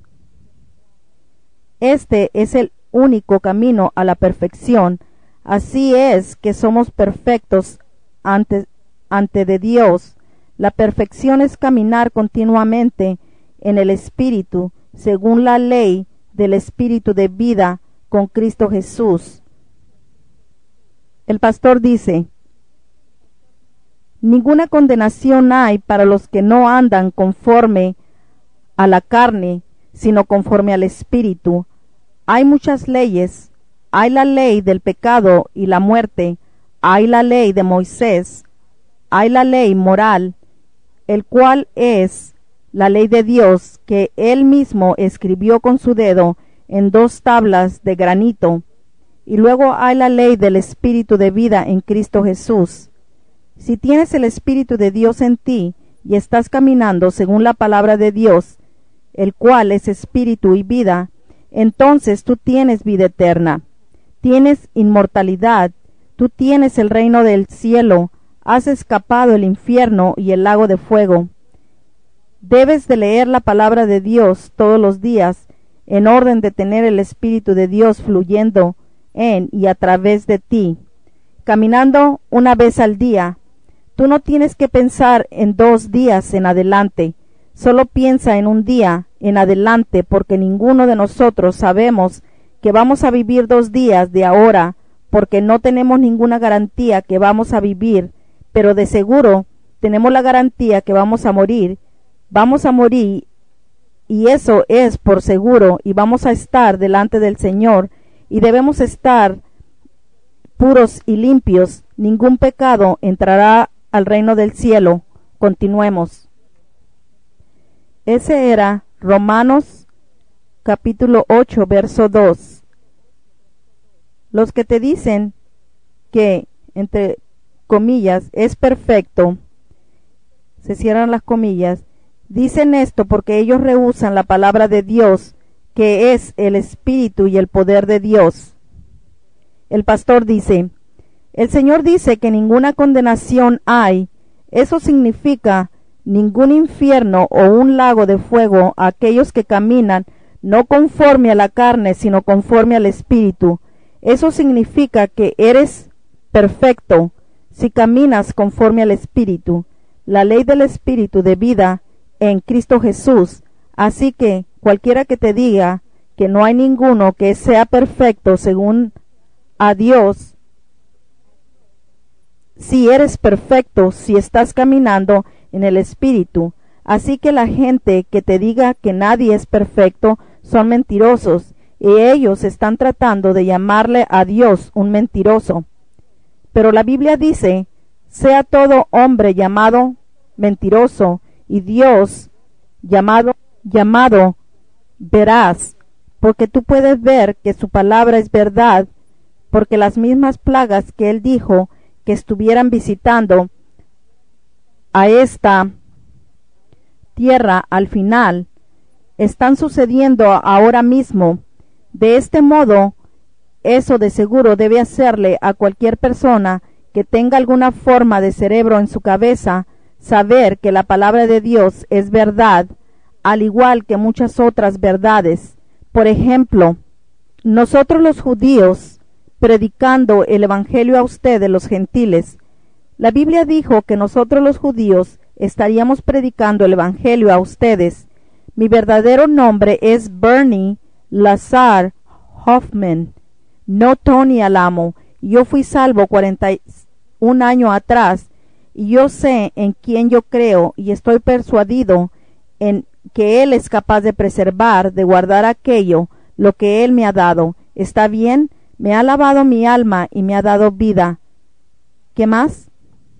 Este es el único camino a la perfección. Así es que somos perfectos ante de Dios. La perfección es caminar continuamente en el Espíritu, según la ley del Espíritu de vida con Cristo Jesús. El pastor dice: ninguna condenación hay para los que no andan conforme a la carne, sino conforme al Espíritu. Hay muchas leyes. Hay la ley del pecado y la muerte. Hay la ley de Moisés. Hay la ley moral, el cual es la ley de Dios que él mismo escribió con su dedo en 2 tablas de granito. Y luego hay la ley del Espíritu de vida en Cristo Jesús. Si tienes el Espíritu de Dios en ti y estás caminando según la palabra de Dios, el cual es Espíritu y vida, entonces tú tienes vida eterna, tienes inmortalidad, tú tienes el reino del cielo, has escapado el infierno y el lago de fuego. Debes de leer la palabra de Dios todos los días, en orden de tener el Espíritu de Dios fluyendo en y a través de ti, caminando una vez al día. Tú no tienes que pensar en 2 días en adelante, solo piensa en un día en adelante, porque ninguno de nosotros sabemos que vamos a vivir 2 días de ahora, porque no tenemos ninguna garantía que vamos a vivir, pero de seguro tenemos la garantía que vamos a morir, y eso es por seguro, y vamos a estar delante del Señor, y debemos estar puros y limpios. Ningún pecado entrará al reino del cielo. Continuemos. Ese era Romanos capítulo 8, verso 2. Los que te dicen que, entre comillas, es perfecto, se cierran las comillas, dicen esto porque ellos rehúsan la palabra de Dios, que es el Espíritu y el poder de Dios. El pastor dice: el Señor dice que ninguna condenación hay. Eso significa ningún infierno o un lago de fuego a aquellos que caminan no conforme a la carne, sino conforme al Espíritu. Eso significa que eres perfecto si caminas conforme al Espíritu, la ley del Espíritu de vida en Cristo Jesús. Así que cualquiera que te diga que no hay ninguno que sea perfecto según a Dios, si eres perfecto, si estás caminando en el Espíritu. Así que la gente que te diga que nadie es perfecto son mentirosos, y ellos están tratando de llamarle a Dios un mentiroso. Pero la Biblia dice: sea todo hombre llamado mentiroso, y Dios llamado veraz, porque tú puedes ver que su palabra es verdad, porque las mismas plagas que él dijo que estuvieran visitando a esta tierra al final están sucediendo ahora mismo. De este modo, eso de seguro debe hacerle a cualquier persona que tenga alguna forma de cerebro en su cabeza saber que la palabra de Dios es verdad, al igual que muchas otras verdades. Por ejemplo, nosotros los judíos, predicando el Evangelio a ustedes los gentiles, la Biblia dijo que nosotros los judíos estaríamos predicando el Evangelio a ustedes. Mi verdadero nombre es Bernie Lazar Hoffman, no Tony Alamo. Yo fui salvo 41 años atrás, y yo sé en quién yo creo, y estoy persuadido en que Él es capaz de preservar, de guardar aquello, lo que Él me ha dado. ¿Está bien? Me ha lavado mi alma y me ha dado vida. ¿Qué más?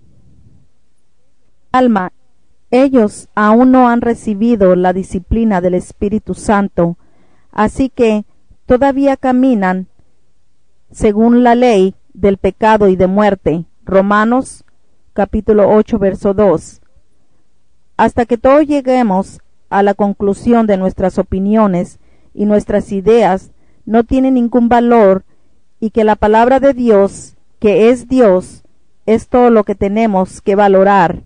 Alma. Ellos aún no han recibido la disciplina del Espíritu Santo, así que todavía caminan según la ley del pecado y de muerte. Romanos capítulo 8, verso 2. Hasta que todos lleguemos a la conclusión de nuestras opiniones y nuestras ideas no tienen ningún valor, y que la palabra de Dios, que es Dios, es todo lo que tenemos que valorar.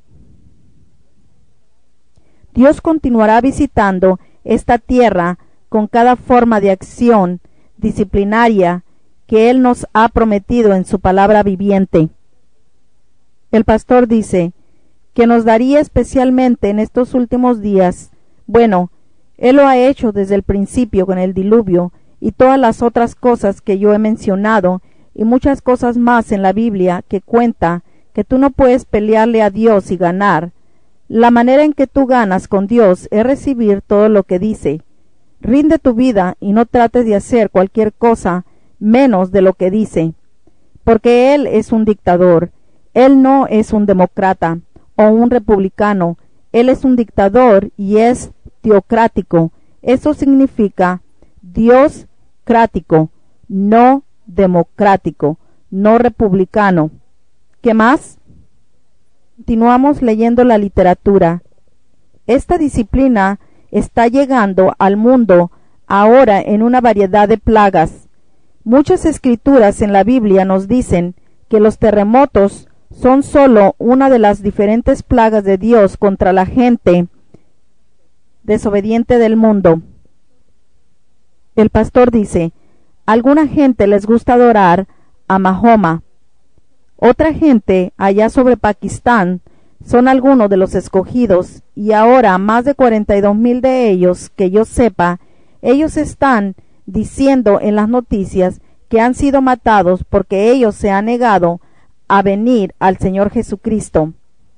Dios continuará visitando esta tierra con cada forma de acción disciplinaria que Él nos ha prometido en su palabra viviente. El pastor dice que nos daría especialmente en estos últimos días. Bueno, Él lo ha hecho desde el principio con el diluvio y todas las otras cosas que yo he mencionado. y muchas cosas más en la Biblia que cuenta que tú no puedes pelearle a Dios y ganar. La manera en que tú ganas con Dios es recibir todo lo que dice. Rinde tu vida y no trates de hacer cualquier cosa menos de lo que dice, porque Él es un dictador. Él no es un demócrata o un republicano. Él es un dictador y es teocrático. Eso significa Dios crático, no democrático, no republicano. ¿Qué más? Continuamos leyendo la literatura. Esta disciplina está llegando al mundo ahora en una variedad de plagas. Muchas escrituras en la Biblia nos dicen que los terremotos son sólo una de las diferentes plagas de Dios contra la gente desobediente del mundo. El pastor dice: alguna gente les gusta adorar a Mahoma. Otra gente allá sobre Pakistán son algunos de los escogidos, y ahora más de 42,000 de ellos, que yo sepa, ellos están diciendo en las noticias que han sido matados porque ellos se han negado a venir al Señor Jesucristo.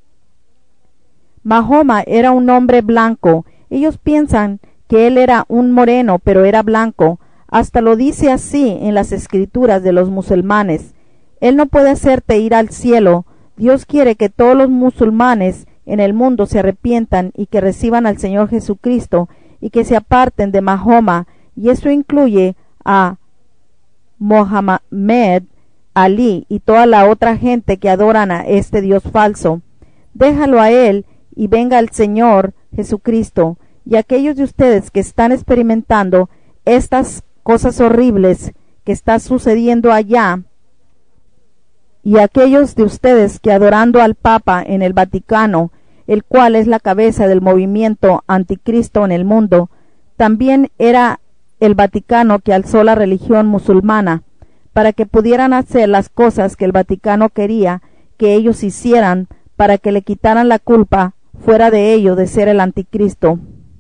Mahoma era un hombre blanco. Ellos piensan que él era un moreno, pero era blanco. Hasta lo dice así en las escrituras de los musulmanes. Él no puede hacerte ir al cielo. Dios quiere que todos los musulmanes en el mundo se arrepientan y que reciban al Señor Jesucristo y que se aparten de Mahoma, y eso incluye a Mohammed, Ali y toda la otra gente que adoran a este Dios falso. Déjalo a él y venga al Señor Jesucristo. Y aquellos de ustedes que están experimentando estas cosas horribles que está sucediendo allá, y aquellos de ustedes que adorando al Papa en el Vaticano, el cual es la cabeza del movimiento anticristo en el mundo, también era el Vaticano que alzó la religión musulmana para que pudieran hacer las cosas que el Vaticano quería que ellos hicieran, para que le quitaran la culpa fuera de ello de ser el anticristo.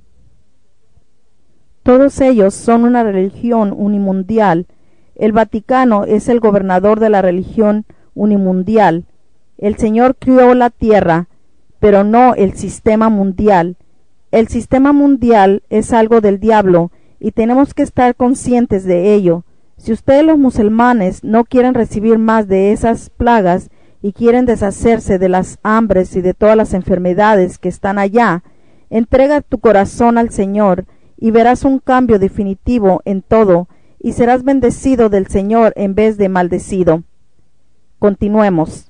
Todos ellos son una religión unimundial. El Vaticano es el gobernador de la religión unimundial. El Señor crió la tierra, pero no el sistema mundial. El sistema mundial es algo del diablo y tenemos que estar conscientes de ello. Si ustedes los musulmanes no quieren recibir más de esas plagas y quieren deshacerse de las hambres y de todas las enfermedades que están allá, entrega tu corazón al Señor y verás un cambio definitivo en todo, y serás bendecido del Señor en vez de maldecido. Continuamos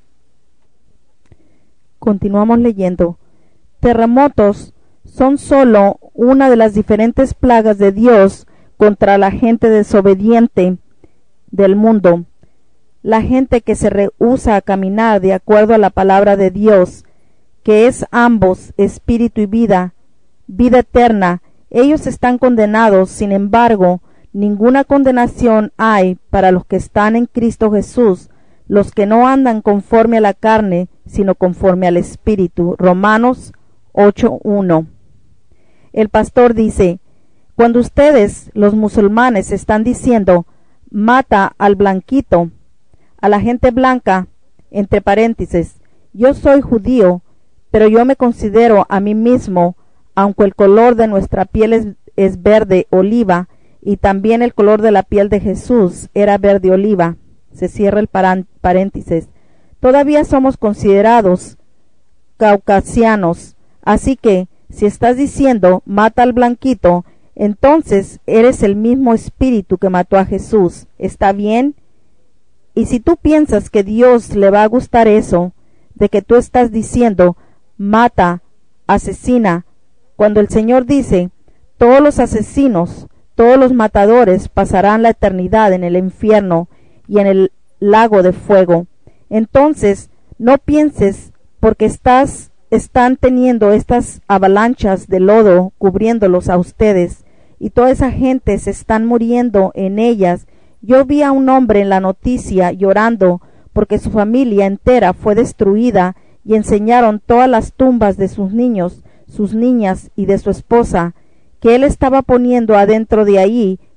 leyendo. Terremotos son sólo una de las diferentes plagas de Dios contra la gente desobediente del mundo. La gente que se rehúsa a caminar de acuerdo a la palabra de Dios, que es ambos espíritu y vida eterna. Ellos están condenados. Sin embargo, ninguna condenación hay para los que están en Cristo Jesús, los que no andan conforme a la carne, sino conforme al Espíritu. Romanos 8:1. El pastor dice: cuando ustedes, los musulmanes, están diciendo mata al blanquito, a la gente blanca, entre paréntesis, yo soy judío, pero yo me considero a mí mismo, aunque el color de nuestra piel es verde oliva, y también el color de la piel de Jesús era verde oliva, se cierra el paréntesis, todavía somos considerados caucasianos. Así que si estás diciendo mata al blanquito, entonces eres el mismo espíritu que mató a Jesús. ¿Está bien? Y si tú piensas que Dios le va a gustar eso, de que tú estás diciendo mata, asesina, cuando el Señor dice todos los asesinos, todos los matadores pasarán la eternidad en el infierno y en el lago de fuego, entonces no pienses porque están teniendo estas avalanchas de lodo cubriéndolos a ustedes, y toda esa gente se están muriendo en ellas. Yo vi a un hombre en la noticia llorando porque su familia entera fue destruida, y enseñaron todas las tumbas de sus niños, sus niñas y de su esposa, que él estaba poniendo adentro de ahí,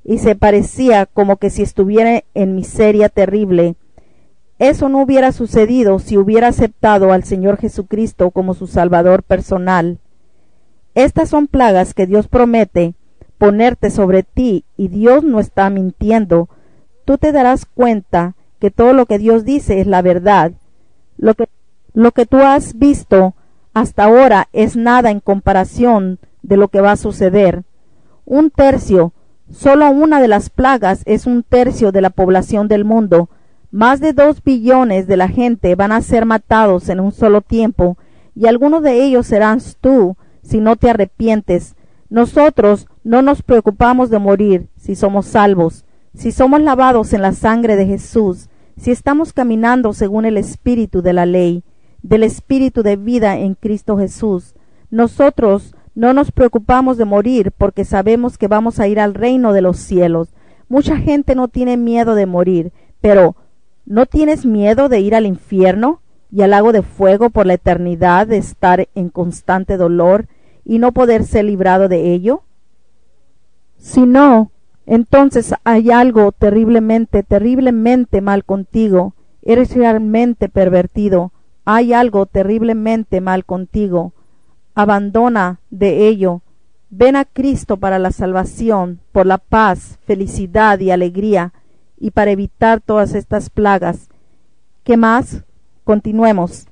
y se parecía como que si estuviera en miseria terrible. Eso no hubiera sucedido si hubiera aceptado al Señor Jesucristo como su Salvador personal. Estas son plagas que Dios promete ponerte sobre ti, y Dios no está mintiendo. Tú te darás cuenta que todo lo que Dios dice es la verdad. Lo que tú has visto hasta ahora es nada en comparación de lo que va a suceder. 1/3, solo una de las plagas es 1/3 de la población del mundo. Más de 2 billones de la gente van a ser matados en un solo tiempo, y algunos de ellos serás tú si no te arrepientes. Nosotros no nos preocupamos de morir si somos salvos, si somos lavados en la sangre de Jesús, si estamos caminando según el espíritu de la ley, del espíritu de vida en Cristo Jesús. Nosotros no nos preocupamos de morir porque sabemos que vamos a ir al reino de los cielos. Mucha gente no tiene miedo de morir, pero ¿no tienes miedo de ir al infierno y al lago de fuego por la eternidad, de estar en constante dolor y no poder ser librado de ello? Si no, entonces hay algo terriblemente, terriblemente mal contigo. Eres realmente pervertido. Hay algo terriblemente mal contigo. Abandona de ello. Ven a Cristo para la salvación, por la paz, felicidad y alegría, y para evitar todas estas plagas. ¿Qué más? Continuemos.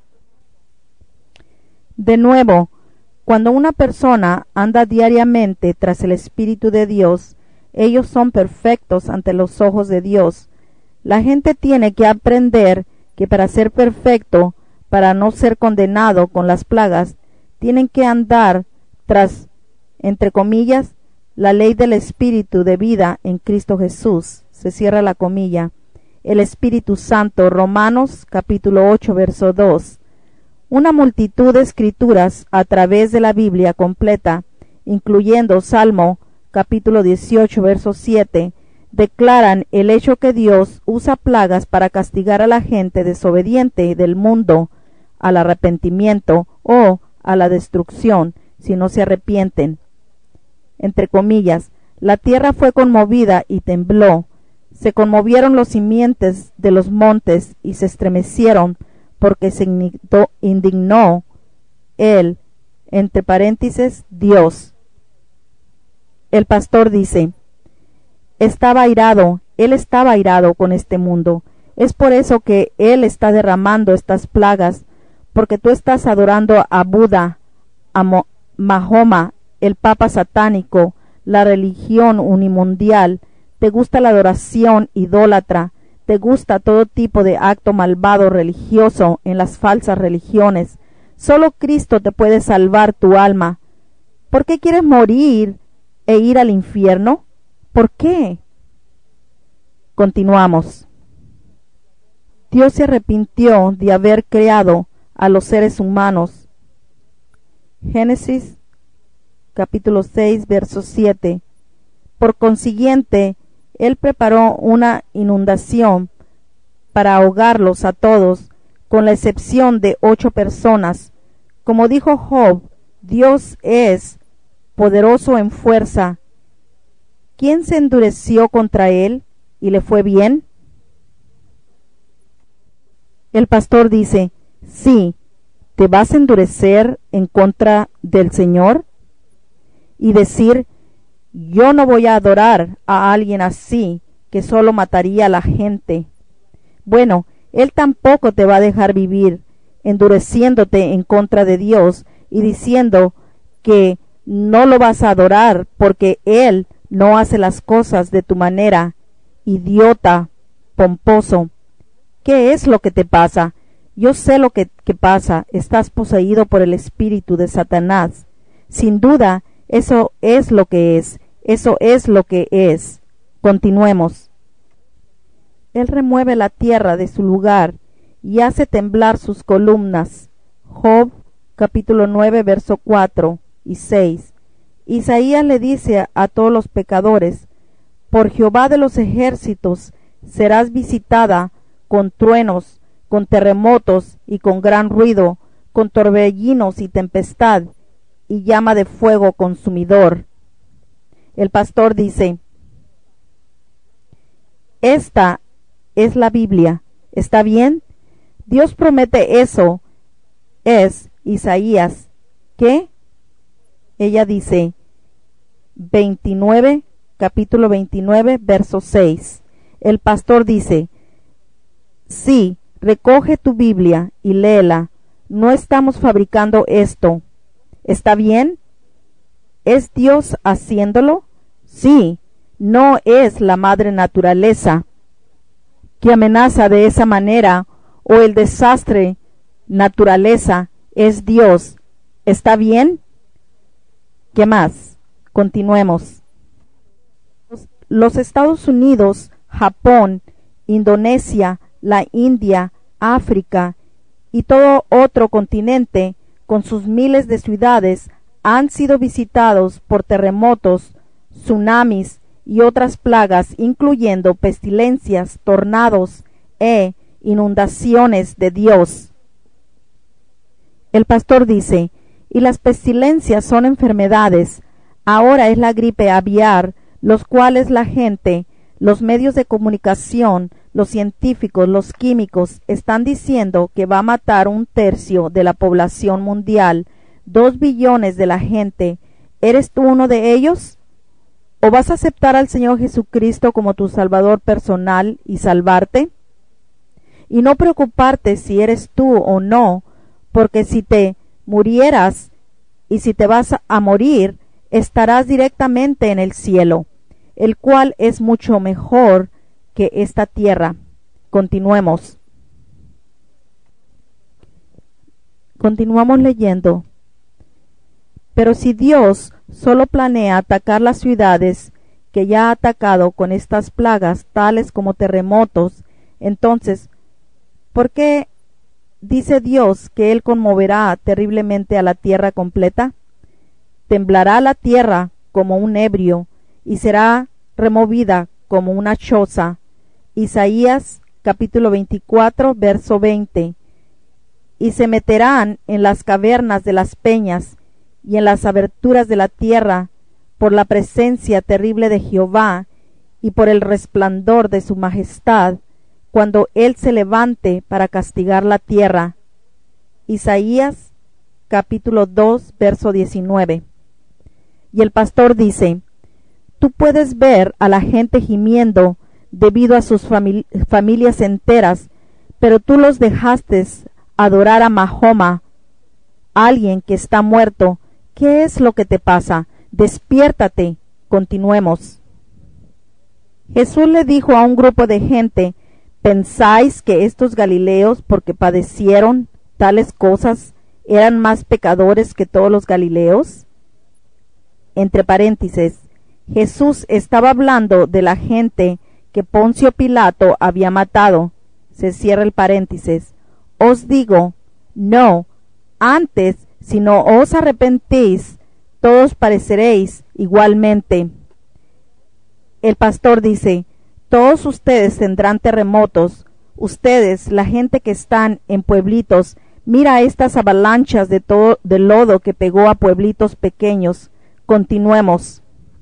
De nuevo, cuando una persona anda diariamente tras el Espíritu de Dios, ellos son perfectos ante los ojos de Dios. La gente tiene que aprender que para ser perfecto, para no ser condenado con las plagas, tienen que andar tras, entre comillas, la ley del Espíritu de vida en Cristo Jesús. Se cierra la comilla. El Espíritu Santo, Romanos capítulo 8, verso 2. Una multitud de escrituras a través de la Biblia completa, incluyendo Salmo capítulo 18, verso 7, declaran el hecho que Dios usa plagas para castigar a la gente desobediente del mundo al arrepentimiento o a la destrucción si no se arrepienten. Entre comillas, la tierra fue conmovida y tembló, se conmovieron los simientes de los montes y se estremecieron, porque se indignó él, entre paréntesis, Dios. El pastor dice, él estaba airado con este mundo. Es por eso que él está derramando estas plagas, porque tú estás adorando a Buda, a Mahoma, el papa satánico, la religión unimundial. Te gusta la adoración idólatra, te gusta todo tipo de acto malvado religioso en las falsas religiones. Solo Cristo te puede salvar tu alma. ¿Por qué quieres morir e ir al infierno? ¿Por qué? Continuamos. Dios se arrepintió de haber creado a los seres humanos. Génesis capítulo 6, verso 7. Por consiguiente, Él preparó una inundación para ahogarlos a todos, con la excepción de 8 personas. Como dijo Job, Dios es poderoso en fuerza. ¿Quién se endureció contra Él y le fue bien? El pastor dice, sí, ¿te vas a endurecer en contra del Señor? Y decir, yo no voy a adorar a alguien así, que solo mataría a la gente. Bueno, Él tampoco te va a dejar vivir, endureciéndote en contra de Dios y diciendo que no lo vas a adorar porque Él no hace las cosas de tu manera. Idiota, pomposo. ¿Qué es lo que te pasa? Yo sé lo que pasa. Estás poseído por el espíritu de Satanás. Sin duda, eso es lo que es. Eso es lo que es. Continuemos. Él remueve la tierra de su lugar y hace temblar sus columnas. Job capítulo 9, verso 4 y 6. Isaías le dice a todos los pecadores, por Jehová de los ejércitos serás visitada con truenos, con terremotos y con gran ruido, con torbellinos y tempestad, y llama de fuego consumidor. El pastor dice, Esta es la Biblia. ¿Está bien? Dios promete eso. Es Isaías. ¿Qué? Ella dice, capítulo 29, verso 6. El pastor dice, sí, recoge tu Biblia y léela. No estamos fabricando esto. ¿Está bien? ¿Es Dios haciéndolo? Sí, no es la madre naturaleza que amenaza de esa manera, o el desastre naturaleza, es Dios. ¿Está bien? ¿Qué más? Continuemos. Los Estados Unidos, Japón, Indonesia, la India, África y todo otro continente, con sus miles de ciudades, han sido visitados por terremotos, tsunamis y otras plagas, incluyendo pestilencias, tornados e inundaciones de Dios. El pastor dice, y las pestilencias son enfermedades. Ahora es la gripe aviar, los cuales la gente, los medios de comunicación, los científicos, los químicos, están diciendo que va a matar 1/3 de la población mundial, 2 billones de la gente. ¿Eres tú uno de ellos? ¿O vas a aceptar al Señor Jesucristo como tu Salvador personal y salvarte? Y no preocuparte si eres tú o no, porque si te murieras y si te vas a morir, estarás directamente en el cielo, el cual es mucho mejor que esta tierra. Continuamos leyendo. Pero si Dios solo planea atacar las ciudades que ya ha atacado con estas plagas, tales como terremotos, entonces, ¿por qué dice Dios que Él conmoverá terriblemente a la tierra completa? Temblará la tierra como un ebrio y será removida como una choza. Isaías capítulo 24, verso 20. Y se meterán en las cavernas de las peñas y en las aberturas de la tierra por la presencia terrible de Jehová y por el resplandor de su majestad, cuando Él se levante para castigar la tierra. Isaías capítulo 2, verso 19. Y el pastor dice, tú puedes ver a la gente gimiendo debido a sus familias enteras, pero tú los dejaste adorar a Mahoma, alguien que está muerto. ¿Qué es lo que te pasa? Despiértate. Continuemos. Jesús le dijo a un grupo de gente, ¿pensáis que estos galileos, porque padecieron tales cosas, eran más pecadores que todos los galileos? Entre paréntesis, Jesús estaba hablando de la gente que Poncio Pilato había matado. Se cierra el paréntesis. Os digo, no, antes, si no os arrepentís, todos pereceréis igualmente. El pastor dice, todos ustedes tendrán terremotos. Ustedes, la gente que están en pueblitos, mira estas avalanchas de lodo que pegó a pueblitos pequeños. Continuemos.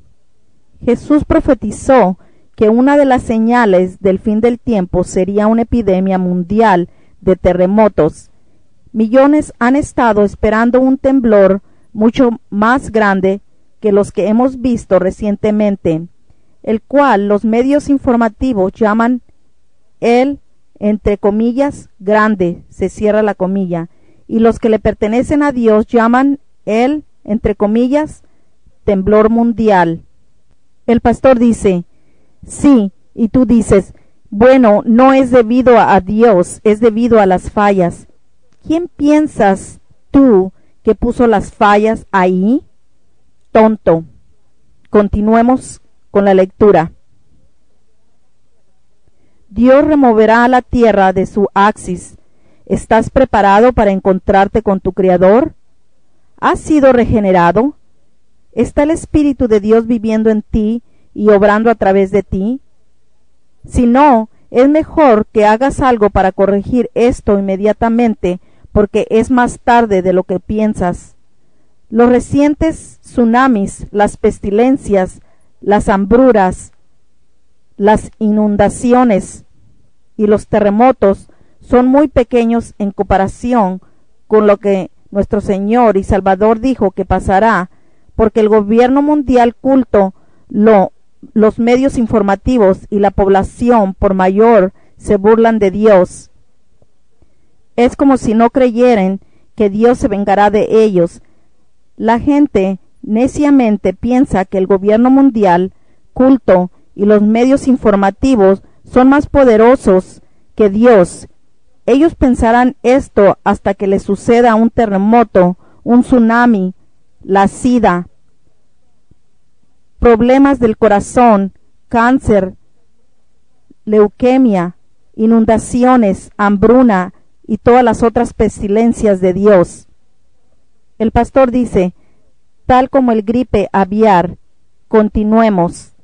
Jesús profetizó que una de las señales del fin del tiempo sería una epidemia mundial de terremotos. Millones han estado esperando un temblor mucho más grande que los que hemos visto recientemente, el cual los medios informativos llaman el, entre comillas, grande, se cierra la comilla, y los que le pertenecen a Dios llaman el, entre comillas, temblor mundial. El pastor dice, sí, y tú dices, bueno, no es debido a Dios, es debido a las fallas. ¿Quién piensas tú que puso las fallas ahí? Tonto. Continuemos con la lectura. Dios removerá la tierra de su axis. ¿Estás preparado para encontrarte con tu Creador? ¿Has sido regenerado? ¿Está el Espíritu de Dios viviendo en ti y obrando a través de ti? Si no, es mejor que hagas algo para corregir esto inmediatamente, porque es más tarde de lo que piensas. Los recientes tsunamis, las pestilencias, las hambrunas las inundaciones y los terremotos son muy pequeños en comparación con lo que nuestro Señor y Salvador dijo que pasará, porque el gobierno mundial culto, los medios informativos y la población por mayor se burlan de Dios. Es como si no creyeran que Dios se vengará de ellos. La gente neciamente piensa que el gobierno mundial culto y los medios informativos son más poderosos que Dios. Ellos pensarán esto hasta que les suceda un terremoto, un tsunami, la sida, problemas del corazón, cáncer, leucemia, inundaciones, hambruna y todas las otras pestilencias de Dios. El pastor dice, tal como el gripe aviar, continuemos.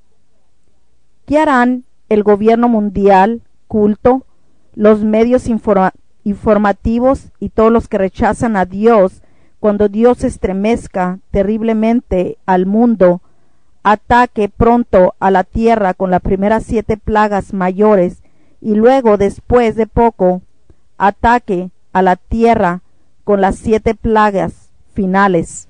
¿Qué harán el gobierno mundial, culto, los medios informativos y todos los que rechazan a Dios cuando Dios estremezca terriblemente al mundo, ataque pronto a la tierra con las primeras 7 plagas mayores y luego, después de poco, ataque a la tierra con las 7 plagas finales?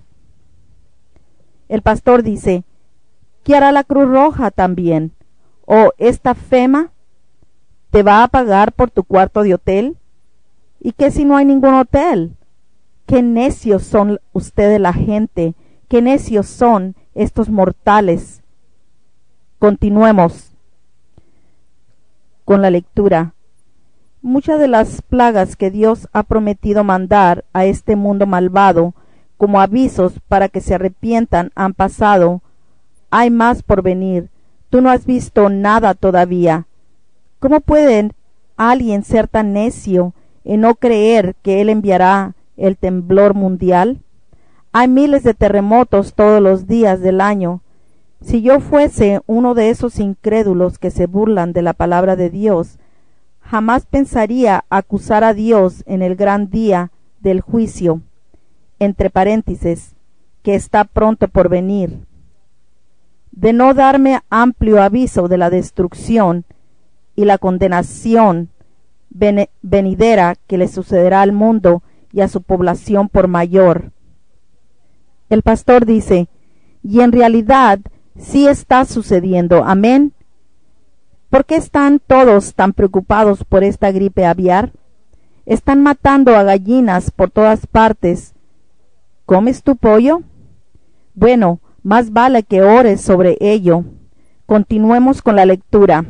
El pastor dice, ¿qué hará la Cruz Roja también? ¿O esta FEMA te va a pagar por tu cuarto de hotel? ¿Y qué si no hay ningún hotel? ¡Qué necios son ustedes la gente! ¡Qué necios son estos mortales! Continuemos con la lectura. Muchas de las plagas que Dios ha prometido mandar a este mundo malvado como avisos para que se arrepientan han pasado. Hay más por venir. Tú no has visto nada todavía. ¿Cómo puede alguien ser tan necio en no creer que Él enviará el temblor mundial? Hay miles de terremotos todos los días del año. Si yo fuese uno de esos incrédulos que se burlan de la palabra de Dios, jamás pensaría acusar a Dios en el gran día del juicio, entre paréntesis, que está pronto por venir, de no darme amplio aviso de la destrucción y la condenación venidera que le sucederá al mundo y a su población por mayor. El pastor dice, y en realidad sí está sucediendo, amén. ¿Por qué están todos tan preocupados por esta gripe aviar? Están matando a gallinas por todas partes. ¿Comes tu pollo? Bueno, más vale que ores sobre ello. Continuemos con la lectura.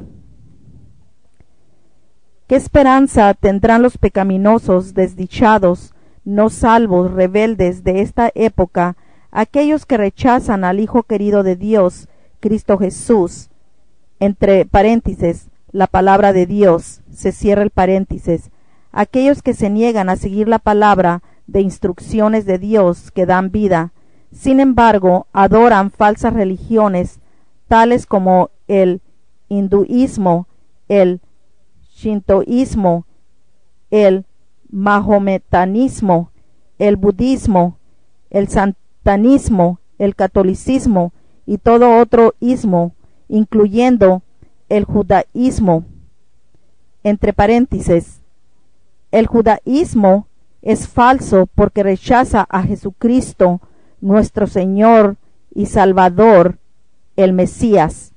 ¿Qué esperanza tendrán los pecaminosos, desdichados, no salvos, rebeldes de esta época, aquellos que rechazan al Hijo querido de Dios, Cristo Jesús? Entre paréntesis, la palabra de Dios, se cierra el paréntesis. Aquellos que se niegan a seguir la palabra de instrucciones de Dios que dan vida, sin embargo, adoran falsas religiones, tales como el hinduismo, el shintoísmo, el mahometanismo, el budismo, el satanismo, el catolicismo y todo otro ismo, incluyendo el judaísmo. Entre paréntesis, el judaísmo es falso porque rechaza a Jesucristo, nuestro Señor y Salvador, el Mesías.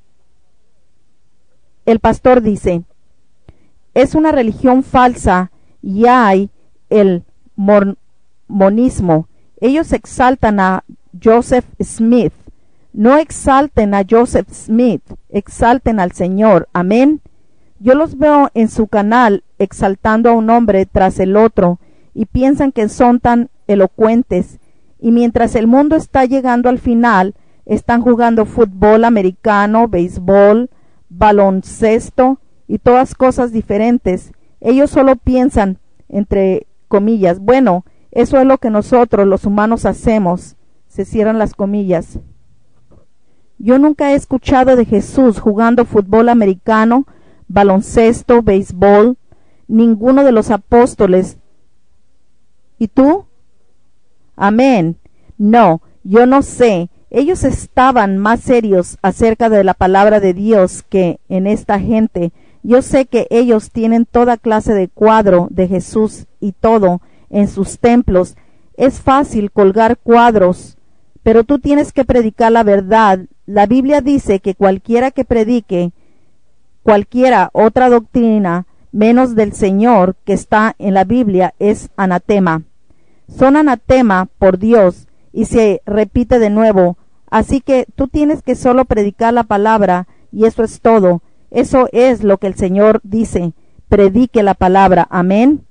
El pastor dice, es una religión falsa y hay el mormonismo. Ellos exaltan a Joseph Smith. No exalten a Joseph Smith, exalten al Señor. Amén. Yo los veo en su canal exaltando a un hombre tras el otro y piensan que son tan elocuentes, y mientras el mundo está llegando al final, están jugando fútbol americano, béisbol, baloncesto y todas cosas diferentes. Ellos solo piensan, entre comillas, bueno, eso es lo que nosotros los humanos hacemos. Se cierran las comillas. Yo nunca he escuchado de Jesús jugando fútbol americano, baloncesto, béisbol, ninguno de los apóstoles. ¿Y tú? Amén. No, yo no sé. Ellos estaban más serios acerca de la palabra de Dios que en esta gente. Yo sé que ellos tienen toda clase de cuadro de Jesús y todo en sus templos. Es fácil colgar cuadros, pero tú tienes que predicar la verdad. La Biblia dice que cualquiera que predique cualquiera otra doctrina menos del Señor que está en la Biblia es anatema. Son anatema por Dios, y se repite de nuevo. Así que tú tienes que solo predicar la palabra, y eso es todo. Eso es lo que el Señor dice. Predique la palabra. Amén.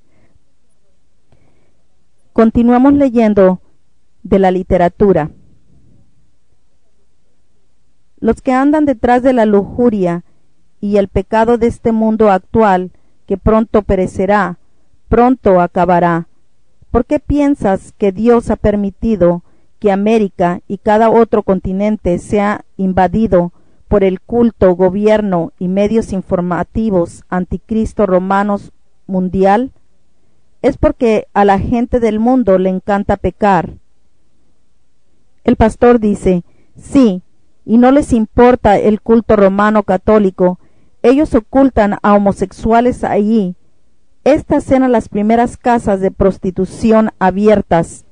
Continuamos leyendo de la literatura. Los que andan detrás de la lujuria y el pecado de este mundo actual, que pronto perecerá, pronto acabará. ¿Por qué piensas que Dios ha permitido que América y cada otro continente sea invadido por el culto, gobierno y medios informativos anticristo romanos mundial? Es porque a la gente del mundo le encanta pecar. El pastor dice, sí, y no les importa el culto romano católico. Ellos ocultan a homosexuales allí. Estas eran las primeras casas de prostitución abiertas.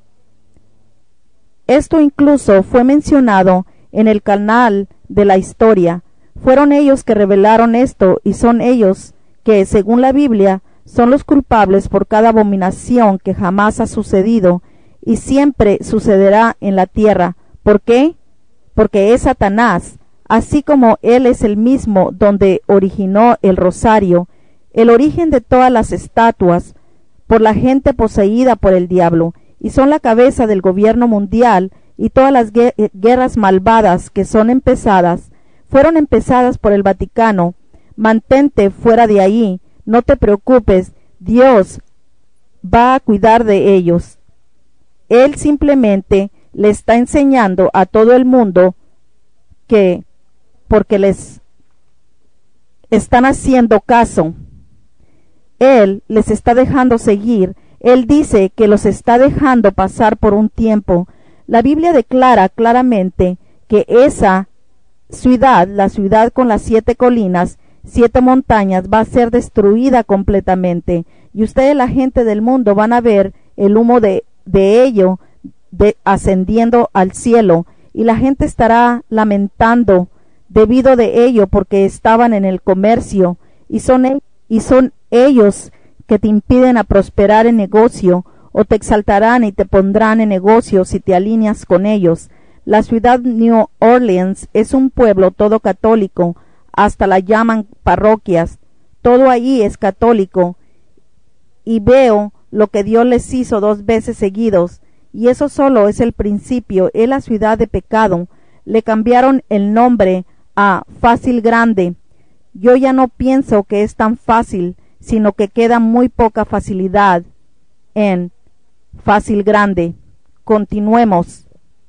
Esto incluso fue mencionado en el canal de la historia. Fueron ellos que revelaron esto, y son ellos que, según la Biblia, son los culpables por cada abominación que jamás ha sucedido y siempre sucederá en la tierra. ¿Por qué? Porque es Satanás, así como él es el mismo donde originó el rosario, el origen de todas las estatuas, por la gente poseída por el diablo, y son la cabeza del gobierno mundial, y todas las guerras malvadas que son empezadas, fueron empezadas por el Vaticano. Mantente fuera de ahí, no te preocupes, Dios va a cuidar de ellos. Él simplemente le está enseñando a todo el mundo que, porque les están haciendo caso, Él les está dejando seguir. Él dice que los está dejando pasar por un tiempo. La Biblia declara claramente que esa ciudad, la ciudad con las 7 colinas, 7 montañas, va a ser destruida completamente. Y ustedes, la gente del mundo, van a ver el humo de ello ascendiendo al cielo. Y la gente estará lamentando debido de ello, porque estaban en el comercio. Y son ellos que te impiden a prosperar en negocio, o te exaltarán y te pondrán en negocio si te alineas con ellos. La ciudad New Orleans es un pueblo todo católico, hasta la llaman parroquias. Todo allí es católico, y veo lo que Dios les hizo 2 veces seguidos, y eso solo es el principio. Es la ciudad de pecado. Le cambiaron el nombre a Fácil Grande. Yo ya no pienso que es tan fácil, sino que queda muy poca facilidad en Fácil Grande. Continuemos.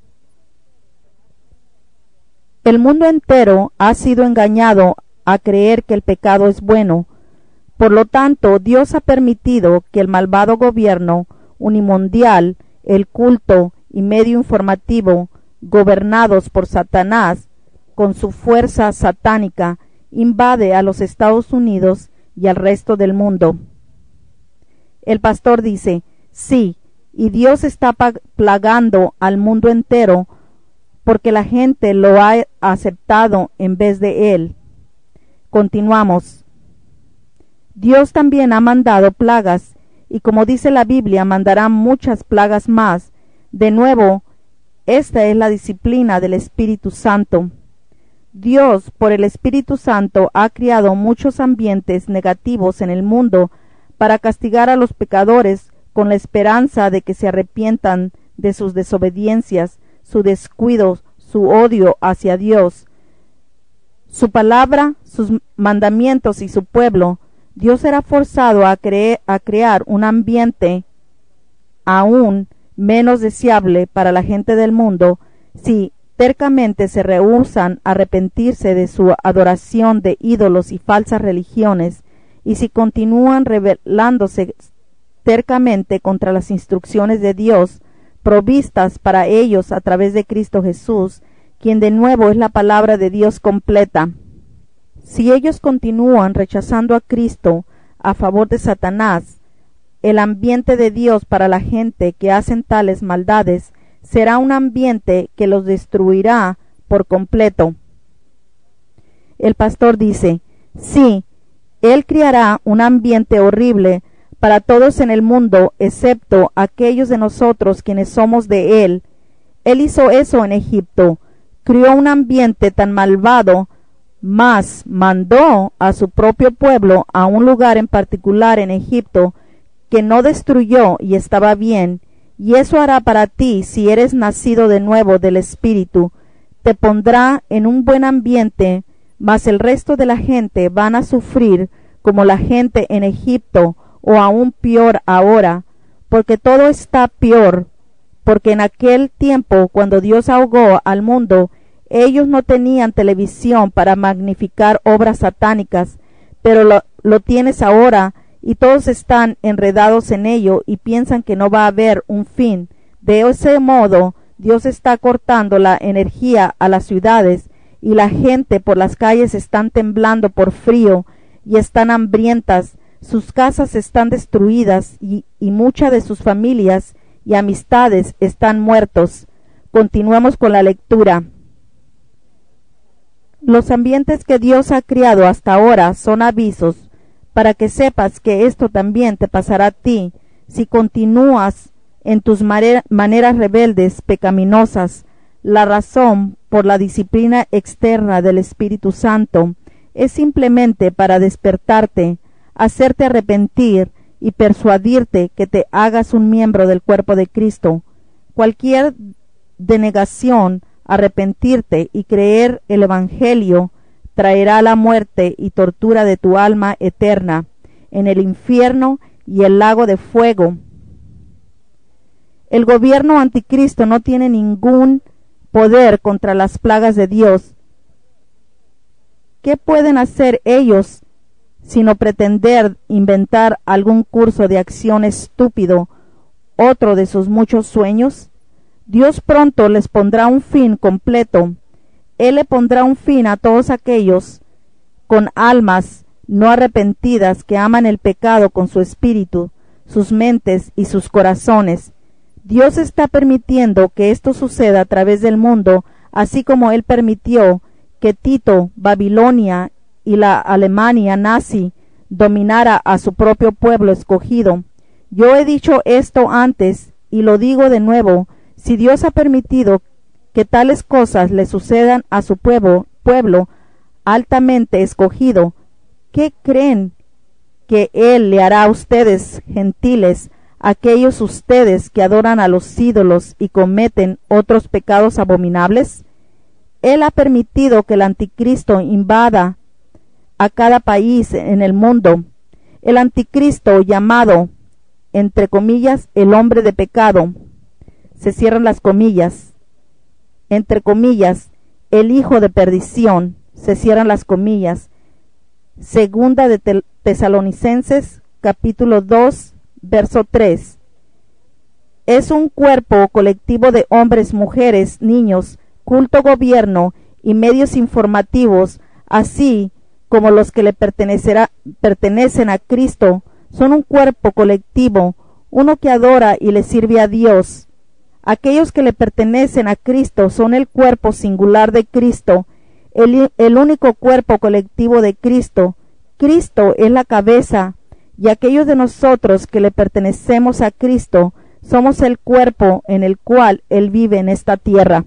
El mundo entero ha sido engañado a creer que el pecado es bueno. Por lo tanto, Dios ha permitido que el malvado gobierno unimundial, el culto y medio informativo, gobernados por Satanás, con su fuerza satánica, invade a los Estados Unidos y al resto del mundo. El pastor dice, sí, y Dios está plagando al mundo entero porque la gente lo ha aceptado en vez de él. Continuamos. Dios también ha mandado plagas, y como dice la Biblia, mandará muchas plagas más. De nuevo, esta es la disciplina del Espíritu Santo. Dios, por el Espíritu Santo, ha creado muchos ambientes negativos en el mundo para castigar a los pecadores con la esperanza de que se arrepientan de sus desobediencias, su descuido, su odio hacia Dios, su palabra, sus mandamientos y su pueblo. Dios será forzado a crear un ambiente aún menos deseable para la gente del mundo si tercamente se rehúsan a arrepentirse de su adoración de ídolos y falsas religiones, y si continúan rebelándose tercamente contra las instrucciones de Dios provistas para ellos a través de Cristo Jesús. quien de nuevo es la palabra de Dios completa. Si ellos continúan rechazando a Cristo a favor de Satanás, el ambiente de Dios para la gente que hacen tales maldades será un ambiente que los destruirá por completo. El pastor dice, sí, Él creará un ambiente horrible para todos en el mundo, excepto aquellos de nosotros quienes somos de Él. Él hizo eso en Egipto, crió un ambiente tan malvado, mas mandó a su propio pueblo a un lugar en particular en Egipto que no destruyó y estaba bien, y eso hará para ti si eres nacido de nuevo del Espíritu. Te pondrá en un buen ambiente, mas el resto de la gente van a sufrir como la gente en Egipto, o aún peor ahora, porque todo está peor, porque en aquel tiempo, cuando Dios ahogó al mundo, ellos no tenían televisión para magnificar obras satánicas, pero lo tienes ahora, y todos están enredados en ello y piensan que no va a haber un fin. De ese modo, Dios está cortando la energía a las ciudades, y la gente por las calles están temblando por frío y están hambrientas. Sus casas están destruidas y muchas de sus familias y amistades están muertos. Continuemos con la lectura. Los ambientes que Dios ha creado hasta ahora son avisos para que sepas que esto también te pasará a ti si continúas en tus maneras rebeldes, pecaminosas. La razón por la disciplina externa del Espíritu Santo es simplemente para despertarte, hacerte arrepentir y persuadirte que te hagas un miembro del cuerpo de Cristo. Cualquier denegación, arrepentirte y creer el Evangelio traerá la muerte y tortura de tu alma eterna en el infierno y el lago de fuego. El gobierno anticristo no tiene ningún poder contra las plagas de Dios. ¿Qué pueden hacer ellos sino pretender inventar algún curso de acción estúpido, otro de sus muchos sueños? Dios pronto les pondrá un fin completo. Él le pondrá un fin a todos aquellos con almas no arrepentidas que aman el pecado con su espíritu, sus mentes y sus corazones. Dios está permitiendo que esto suceda a través del mundo, así como Él permitió que Tito, Babilonia y la Alemania nazi dominara a su propio pueblo escogido. Yo he dicho esto antes y lo digo de nuevo: si Dios ha permitido que tales cosas le sucedan a su pueblo altamente escogido, ¿qué creen que Él le hará a ustedes, gentiles, aquellos ustedes que adoran a los ídolos y cometen otros pecados abominables? Él ha permitido que el anticristo invada a cada país en el mundo. El anticristo, llamado, entre comillas, el hombre de pecado, se cierran las comillas, entre comillas, el hijo de perdición, se cierran las comillas. Segunda de Tesalonicenses, capítulo 2, verso 3. Es un cuerpo colectivo de hombres, mujeres, niños, culto, gobierno y medios informativos, así como los que le pertenecen a Cristo, son un cuerpo colectivo, uno que adora y le sirve a Dios. Aquellos que le pertenecen a Cristo son el cuerpo singular de Cristo, el único cuerpo colectivo de Cristo. Cristo es la cabeza, y aquellos de nosotros que le pertenecemos a Cristo somos el cuerpo en el cual Él vive en esta tierra.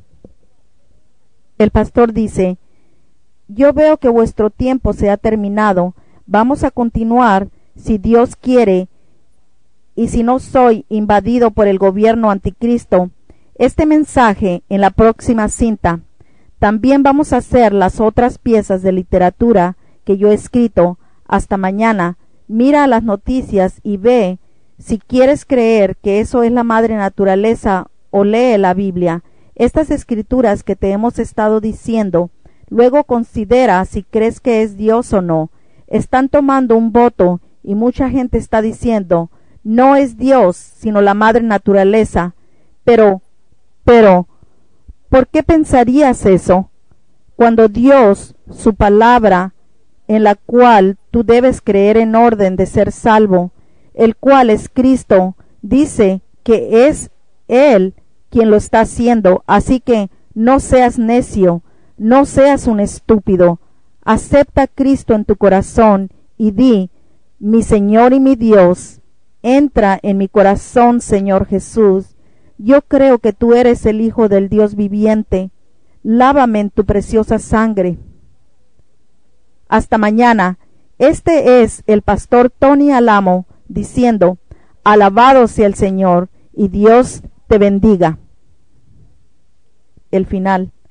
El pastor dice: yo veo que vuestro tiempo se ha terminado. Vamos a continuar si Dios quiere, y si no soy invadido por el gobierno anticristo, este mensaje en la próxima cinta. También vamos a hacer las otras piezas de literatura que yo he escrito. Hasta mañana. Mira las noticias y ve si quieres creer que eso es la madre naturaleza, o lee la Biblia, estas escrituras que te hemos estado diciendo. Luego considera si crees que es Dios o no. Están tomando un voto y mucha gente está diciendo: no es Dios, sino la madre naturaleza. Pero ¿Por qué pensarías eso? Cuando Dios, su palabra, en la cual tú debes creer en orden de ser salvo, el cual es Cristo, dice que es Él quien lo está haciendo. Así que no seas necio, no seas un estúpido. Acepta a Cristo en tu corazón y di: mi Señor y mi Dios, entra en mi corazón, Señor Jesús. Yo creo que tú eres el Hijo del Dios viviente. Lávame en tu preciosa sangre. Hasta mañana. Este es el pastor Tony Alamo diciendo: alabado sea el Señor y Dios te bendiga. El final.